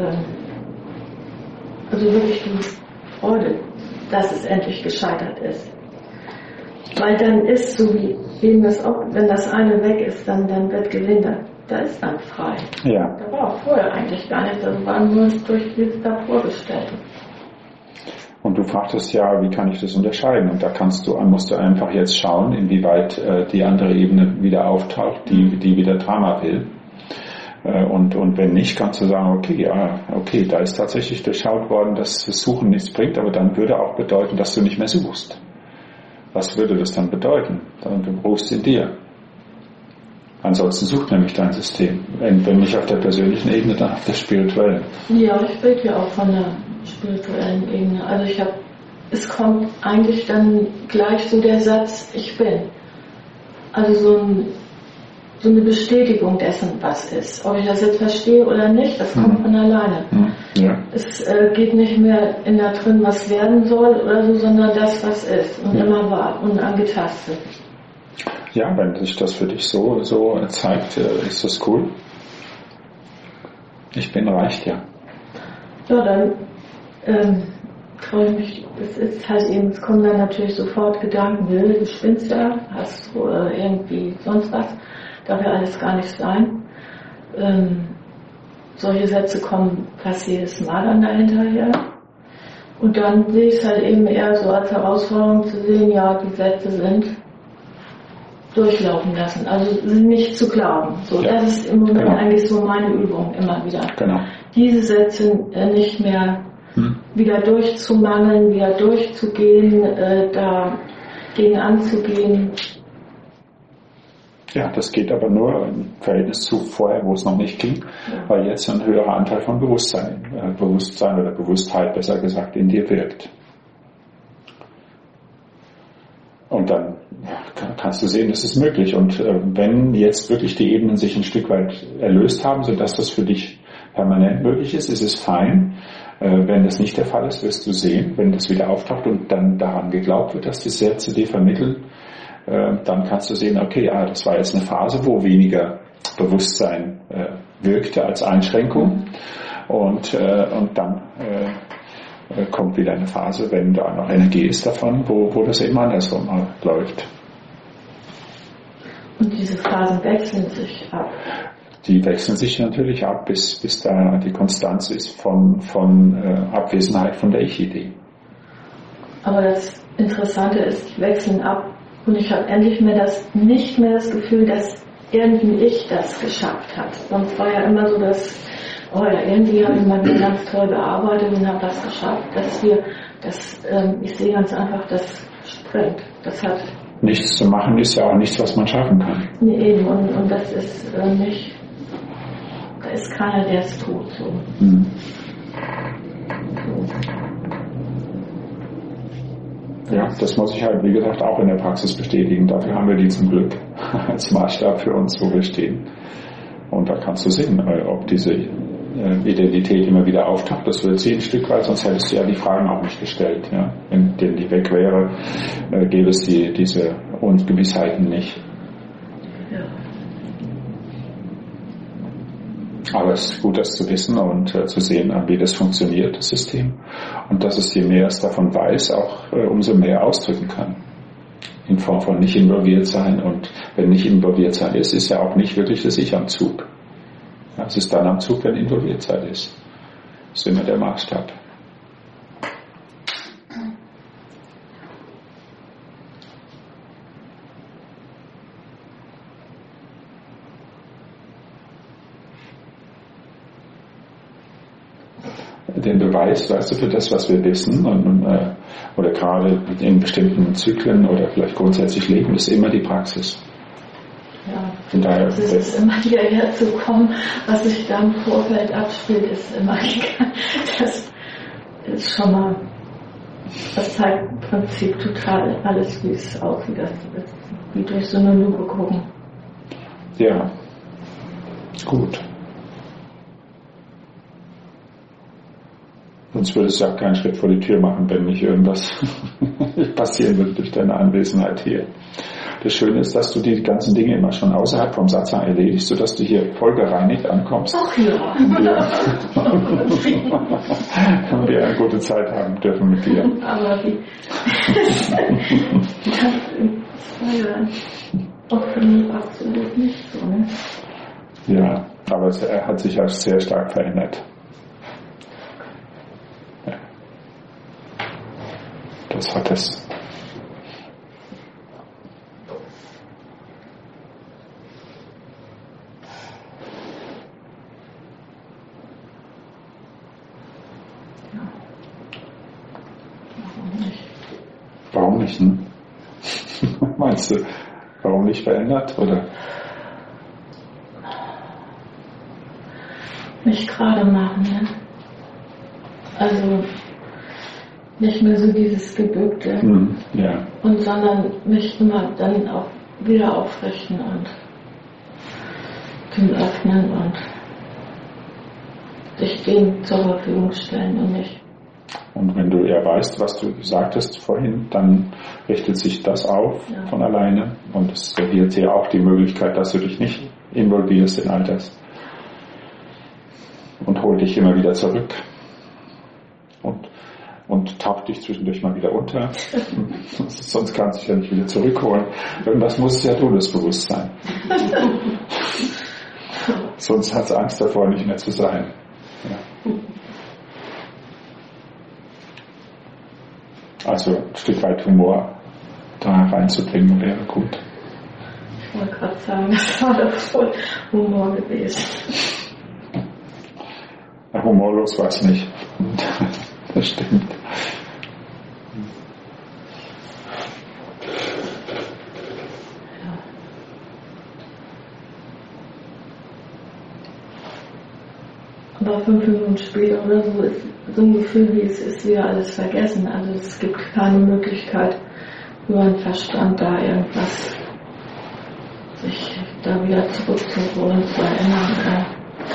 also wirklich die Freude, dass es endlich gescheitert ist. Weil dann ist, so wie eben das auch, wenn das eine weg ist, dann wird gelindert. Da ist dann frei. Ja. Da war auch vorher eigentlich gar nicht, das war nur durch das da vorgestellt. Und du fragtest ja, wie kann ich das unterscheiden? Und da musst du einfach jetzt schauen, inwieweit die andere Ebene wieder auftaucht, die wieder Drama will. Und wenn nicht, kannst du sagen, okay, da ist tatsächlich durchschaut worden, dass das Suchen nichts bringt, aber dann würde auch bedeuten, dass du nicht mehr suchst. Was würde das dann bedeuten? Du ruhst in dir. Ansonsten sucht nämlich dein System. Wenn nicht auf der persönlichen Ebene, dann auf der spirituellen. Ja, ich rede ja auch von der spirituellen Ebene. Also es kommt eigentlich dann gleich so der Satz, ich bin. Also so eine Bestätigung dessen, was ist. Ob ich das jetzt verstehe oder nicht, das kommt von alleine. Ja. Es geht nicht mehr in da drin, was werden soll oder so, sondern das, was ist und immer war und angetastet. Ja, wenn sich das für dich so zeigt, ist das cool. Ich bin reicht, ja. Ja, dann freue ich mich. Das ist halt eben, es kommen dann natürlich sofort Gedanken, du spinnst ja, hast du irgendwie sonst was. Darf ja alles gar nicht sein. Solche Sätze kommen fast jedes Mal dann dahinterher. Und dann sehe ich es halt eben eher so als Herausforderung zu sehen, ja, die Sätze sind durchlaufen lassen, also nicht zu glauben. So, ja, das ist im Moment eigentlich so meine Übung immer wieder. Genau. Diese Sätze nicht mehr wieder durchzumangeln, wieder durchzugehen, dagegen anzugehen. Ja, das geht aber nur im Verhältnis zu vorher, wo es noch nicht ging, weil jetzt ein höherer Anteil von Bewusstsein oder Bewusstheit, besser gesagt, in dir wirkt. Und dann kannst du sehen, das ist möglich. Und wenn jetzt wirklich die Ebenen sich ein Stück weit erlöst haben, sodass das für dich permanent möglich ist, ist es fein. Wenn das nicht der Fall ist, wirst du sehen, wenn das wieder auftaucht und dann daran geglaubt wird, dass die Sätze dir vermitteln, dann kannst du sehen, okay, das war jetzt eine Phase, wo weniger Bewusstsein wirkte als Einschränkung und dann kommt wieder eine Phase, wenn da noch Energie ist davon, wo das eben andersrum läuft. Und diese Phasen wechseln sich ab? Die wechseln sich natürlich ab, bis da die Konstanz ist von Abwesenheit von der Ich-Idee. Aber das Interessante ist, die wechseln ab und ich habe endlich nicht mehr das Gefühl, dass irgendwie ich das geschafft habe. Sonst war ja immer so, dass irgendwie habe ich mal ganz toll gearbeitet und habe das geschafft, ich sehe ganz einfach, das springt. Das hat nichts zu machen ist ja auch nichts, was man schaffen kann. Nee, eben, und das ist nicht, da ist keiner, der es tut. So. Ja, das muss ich halt, wie gesagt, auch in der Praxis bestätigen. Dafür haben wir die zum Glück als Maßstab für uns, wo wir stehen. Und da kannst du sehen, ob diese Identität immer wieder auftaucht. Das wird sie ein Stück weit, sonst hättest du ja die Fragen auch nicht gestellt. Ja? Wenn die weg wäre, gäbe es diese Ungewissheiten nicht. Ja. Aber es ist gut, das zu wissen und zu sehen, wie das funktioniert, das System. Und dass es, je mehr es davon weiß, auch umso mehr ausdrücken kann. In Form von nicht involviert sein. Und wenn nicht involviert sein ist ja auch nicht wirklich das Ich am Zug. Ja, es ist dann am Zug, wenn involviert sein ist. Das ist immer der Maßstab. Den Beweis, weißt du, für das, was wir wissen oder gerade in bestimmten Zyklen oder vielleicht grundsätzlich leben, ist immer die Praxis. Ja, von daher, es ist immer hierher zu kommen, was sich da im Vorfeld abspielt, ist immer egal. Das ist schon mal, das zeigt im Prinzip total alles, wie es aussieht, das ist wie durch so eine Lupe gucken. Ja, gut. Sonst würdest du auch keinen Schritt vor die Tür machen, wenn nicht irgendwas passieren würde durch deine Anwesenheit hier. Das Schöne ist, dass du die ganzen Dinge immer schon außerhalb vom Satzang erledigst, sodass du hier voll gereinigt ankommst. Ach ja. Und wir eine gute Zeit haben dürfen mit dir. Aber wie? Das war ja auch für mich absolut nicht so. Ne? Ja, aber er hat sich ja sehr stark verändert. Ja. Das hat es. Warum nicht? Meinst du, warum nicht verändert? Oder? Nicht gerade machen, ne? Also nicht mehr so dieses Gebückte, ja. und sondern mich immer dann auch wieder aufrichten und zum Öffnen und sich dem zur Verfügung stellen und nicht. Und wenn du ja weißt, was du sagtest vorhin, dann richtet sich das auf von alleine und es serviert dir auch die Möglichkeit, dass du dich nicht involvierst in all das und holt dich immer wieder zurück und taucht dich zwischendurch mal wieder unter. Sonst kannst du dich ja nicht wieder zurückholen. Irgendwas muss es ja tun, das Bewusstsein. Sonst hat es Angst davor, nicht mehr zu sein. Ja. Also ein Stück weit Humor da reinzubringen wäre gut. Ich wollte gerade sagen, das war doch voll Humor gewesen. Ja, humorlos war es nicht. Das stimmt. Aber 5 Minuten später oder so ist so ein Gefühl, wie es ist, wieder alles vergessen. Also es gibt keine Möglichkeit, über den Verstand da irgendwas sich da wieder zurückzuholen, zu erinnern.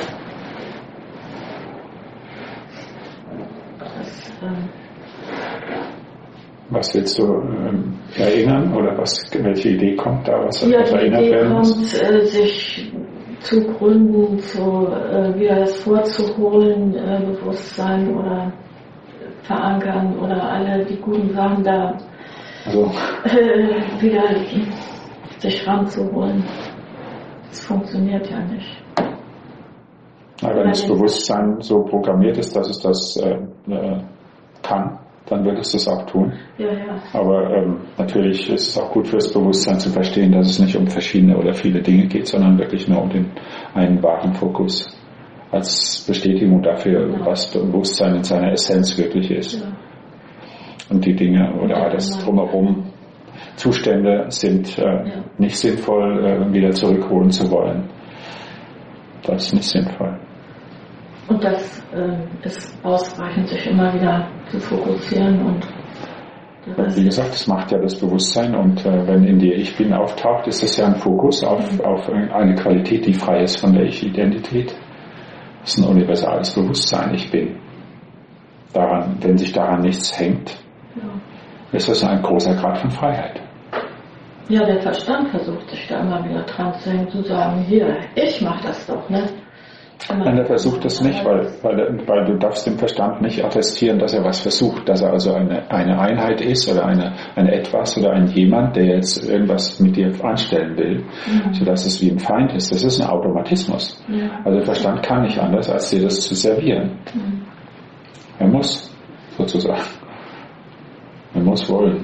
Was willst du erinnern oder welche Idee kommt da, was ja, erinnert werden muss? Die Idee kommt, sich zu gründen, wieder das vorzuholen, Bewusstsein oder verankern oder alle die guten Sachen da wieder sich ranzuholen. Das funktioniert ja nicht. Aber wenn das Bewusstsein so programmiert ist, dass es das kann, dann wird es das auch tun. Ja. Aber natürlich ist es auch gut fürs Bewusstsein zu verstehen, dass es nicht um verschiedene oder viele Dinge geht, sondern wirklich nur um den einen wahren Fokus als Bestätigung dafür, was Bewusstsein in seiner Essenz wirklich ist. Ja. Und die Dinge oder alles drumherum, Zustände sind nicht sinnvoll, wieder zurückholen zu wollen. Das ist nicht sinnvoll. Und das ist ausreichend, sich immer wieder zu fokussieren und das wie gesagt, das macht ja das Bewusstsein und wenn in dir Ich Bin auftaucht, ist das ja ein Fokus auf eine Qualität, die frei ist von der Ich-Identität. Das ist ein universales Bewusstsein, Ich Bin. Daran, wenn sich daran nichts hängt, ist das ein großer Grad von Freiheit. Ja, der Verstand versucht sich da immer wieder dran zu hängen, zu sagen, hier, ich mach das doch, ne? Nein, er versucht das nicht, weil du darfst dem Verstand nicht attestieren, dass er was versucht, dass er also eine Einheit ist oder eine Etwas oder ein Jemand, der jetzt irgendwas mit dir anstellen will, sodass es wie ein Feind ist. Das ist ein Automatismus. Ja. Also der Verstand kann nicht anders, als dir das zu servieren. Er muss, sozusagen. Er muss wollen.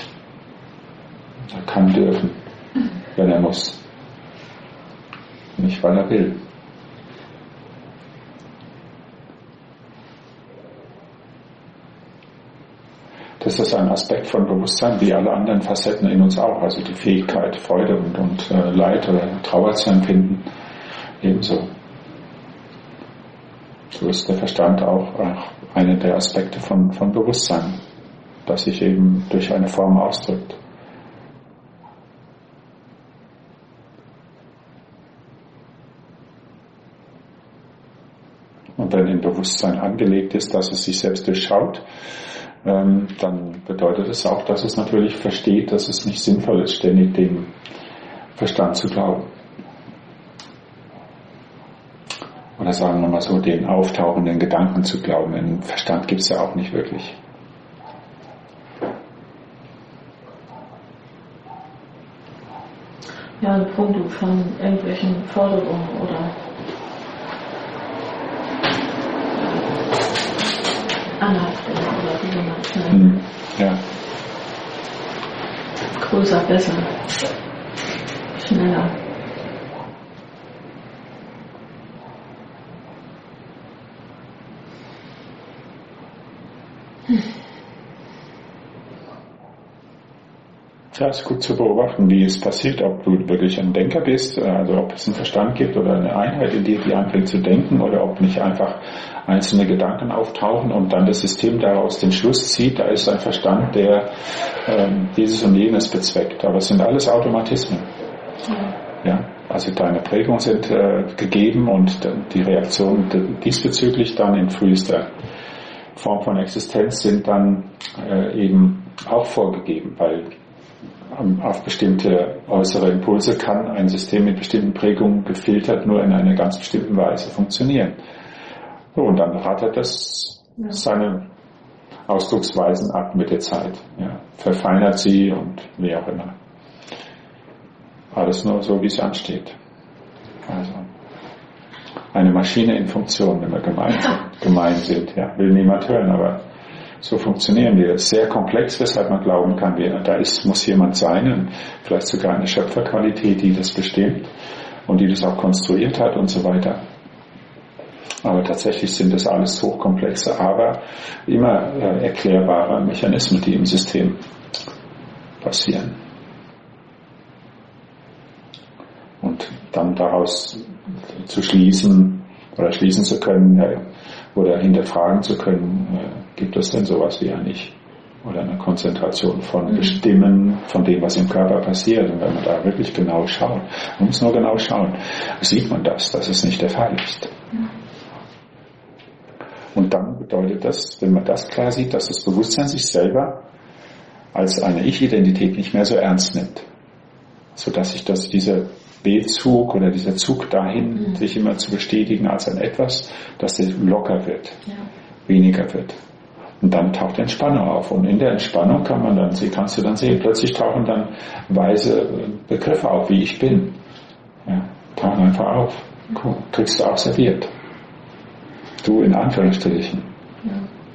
Er kann dürfen, wenn er muss. Nicht, weil er will. Das ist ein Aspekt von Bewusstsein, wie alle anderen Facetten in uns auch. Also die Fähigkeit, Freude und Leid oder Trauer zu empfinden, ebenso. So ist der Verstand auch einer der Aspekte von Bewusstsein, das sich eben durch eine Form ausdrückt. Und wenn im Bewusstsein angelegt ist, dass es sich selbst durchschaut, dann bedeutet es auch, dass es natürlich versteht, dass es nicht sinnvoll ist, ständig dem Verstand zu glauben. Oder sagen wir mal so, den auftauchenden Gedanken zu glauben. Im Verstand gibt es ja auch nicht wirklich. Ja, ein Punkt von irgendwelchen Forderungen oder Anhaftung oder wie man es nennt. Ja. Größer, besser, schneller. Ja, es ist gut zu beobachten, wie es passiert, ob du wirklich ein Denker bist, also ob es einen Verstand gibt oder eine Einheit in dir, die anfängt zu denken, oder ob nicht einfach einzelne Gedanken auftauchen und dann das System daraus den Schluss zieht, da ist ein Verstand, der dieses und jenes bezweckt. Aber es sind alles Automatismen. Ja, also deine Prägungen sind gegeben und die Reaktionen diesbezüglich dann in frühester Form von Existenz sind dann eben auch vorgegeben, weil auf bestimmte äußere Impulse kann ein System mit bestimmten Prägungen gefiltert nur in einer ganz bestimmten Weise funktionieren. So, und dann rattert das seine Ausdrucksweisen ab mit der Zeit. Ja, verfeinert sie und wie auch immer. Alles nur so, wie es ansteht. Also eine Maschine in Funktion, wenn wir gemein sind. Ja, will niemand hören, aber so funktionieren wir. Sehr komplex, weshalb man glauben kann, muss jemand sein, und vielleicht sogar eine Schöpferqualität, die das bestimmt und die das auch konstruiert hat und so weiter. Aber tatsächlich sind das alles hochkomplexe, aber immer erklärbare Mechanismen, die im System passieren. Und dann daraus zu schließen oder schließen zu können oder hinterfragen zu können, gibt es denn sowas wie ein Ich oder eine Konzentration von Bestimmen von dem, was im Körper passiert? Und wenn man da wirklich genau schaut, man muss nur genau schauen, sieht man das, dass es nicht der Fall ist. Und dann bedeutet das, wenn man das klar sieht, dass das Bewusstsein sich selber als eine Ich-Identität nicht mehr so ernst nimmt, sodass sich dieser Bezug oder dieser Zug dahin, sich immer zu bestätigen als ein Etwas, dass der locker wird, weniger wird. Und dann taucht Entspannung auf. Und in der Entspannung kannst du dann sehen, plötzlich tauchen dann weise Begriffe auf, wie ich bin. Ja, tauchen einfach auf. Cool. Kriegst du auch serviert. Du in Anführungsstrichen. Ja.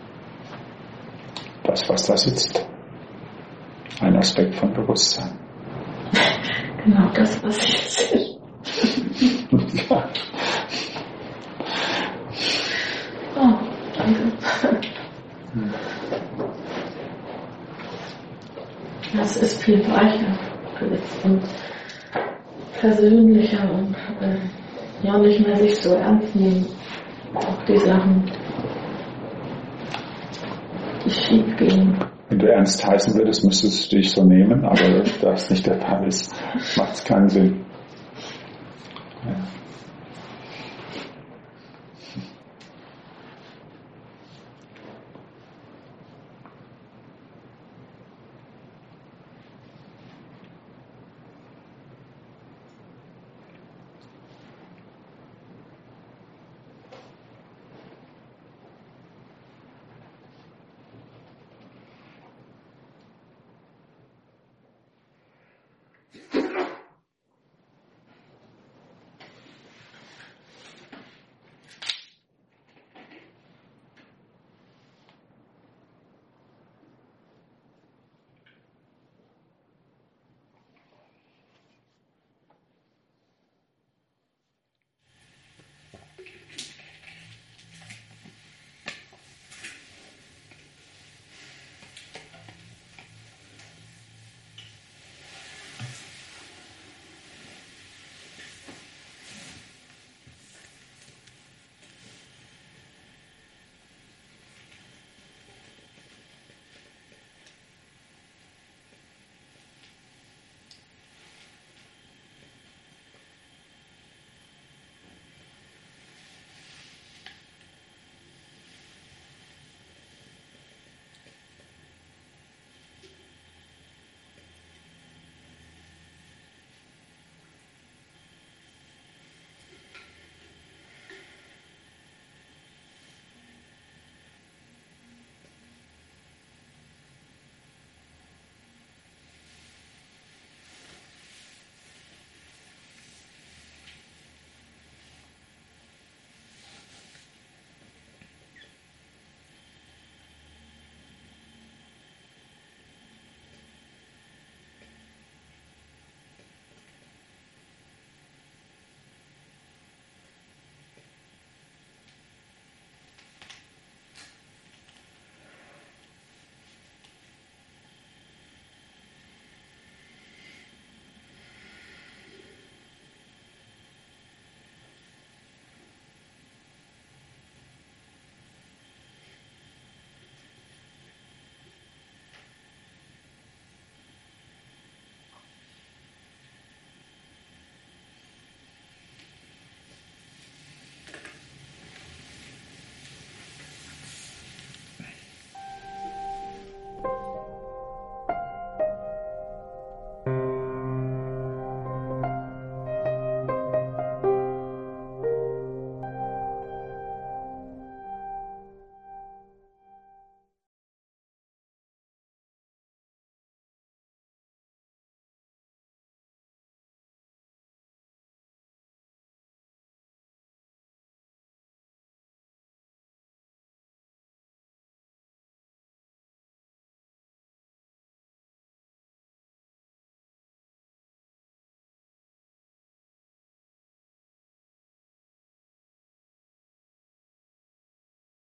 Das, was da sitzt. Ein Aspekt von Bewusstsein. Genau das, was ich sehe. Ja. Oh, danke. Das ist viel weicher und persönlicher und nicht mehr sich so ernst nehmen. Auch die Sachen, die schief gehen. Wenn du ernst heißen würdest, müsstest du dich so nehmen, aber da es nicht der Fall ist, macht es keinen Sinn.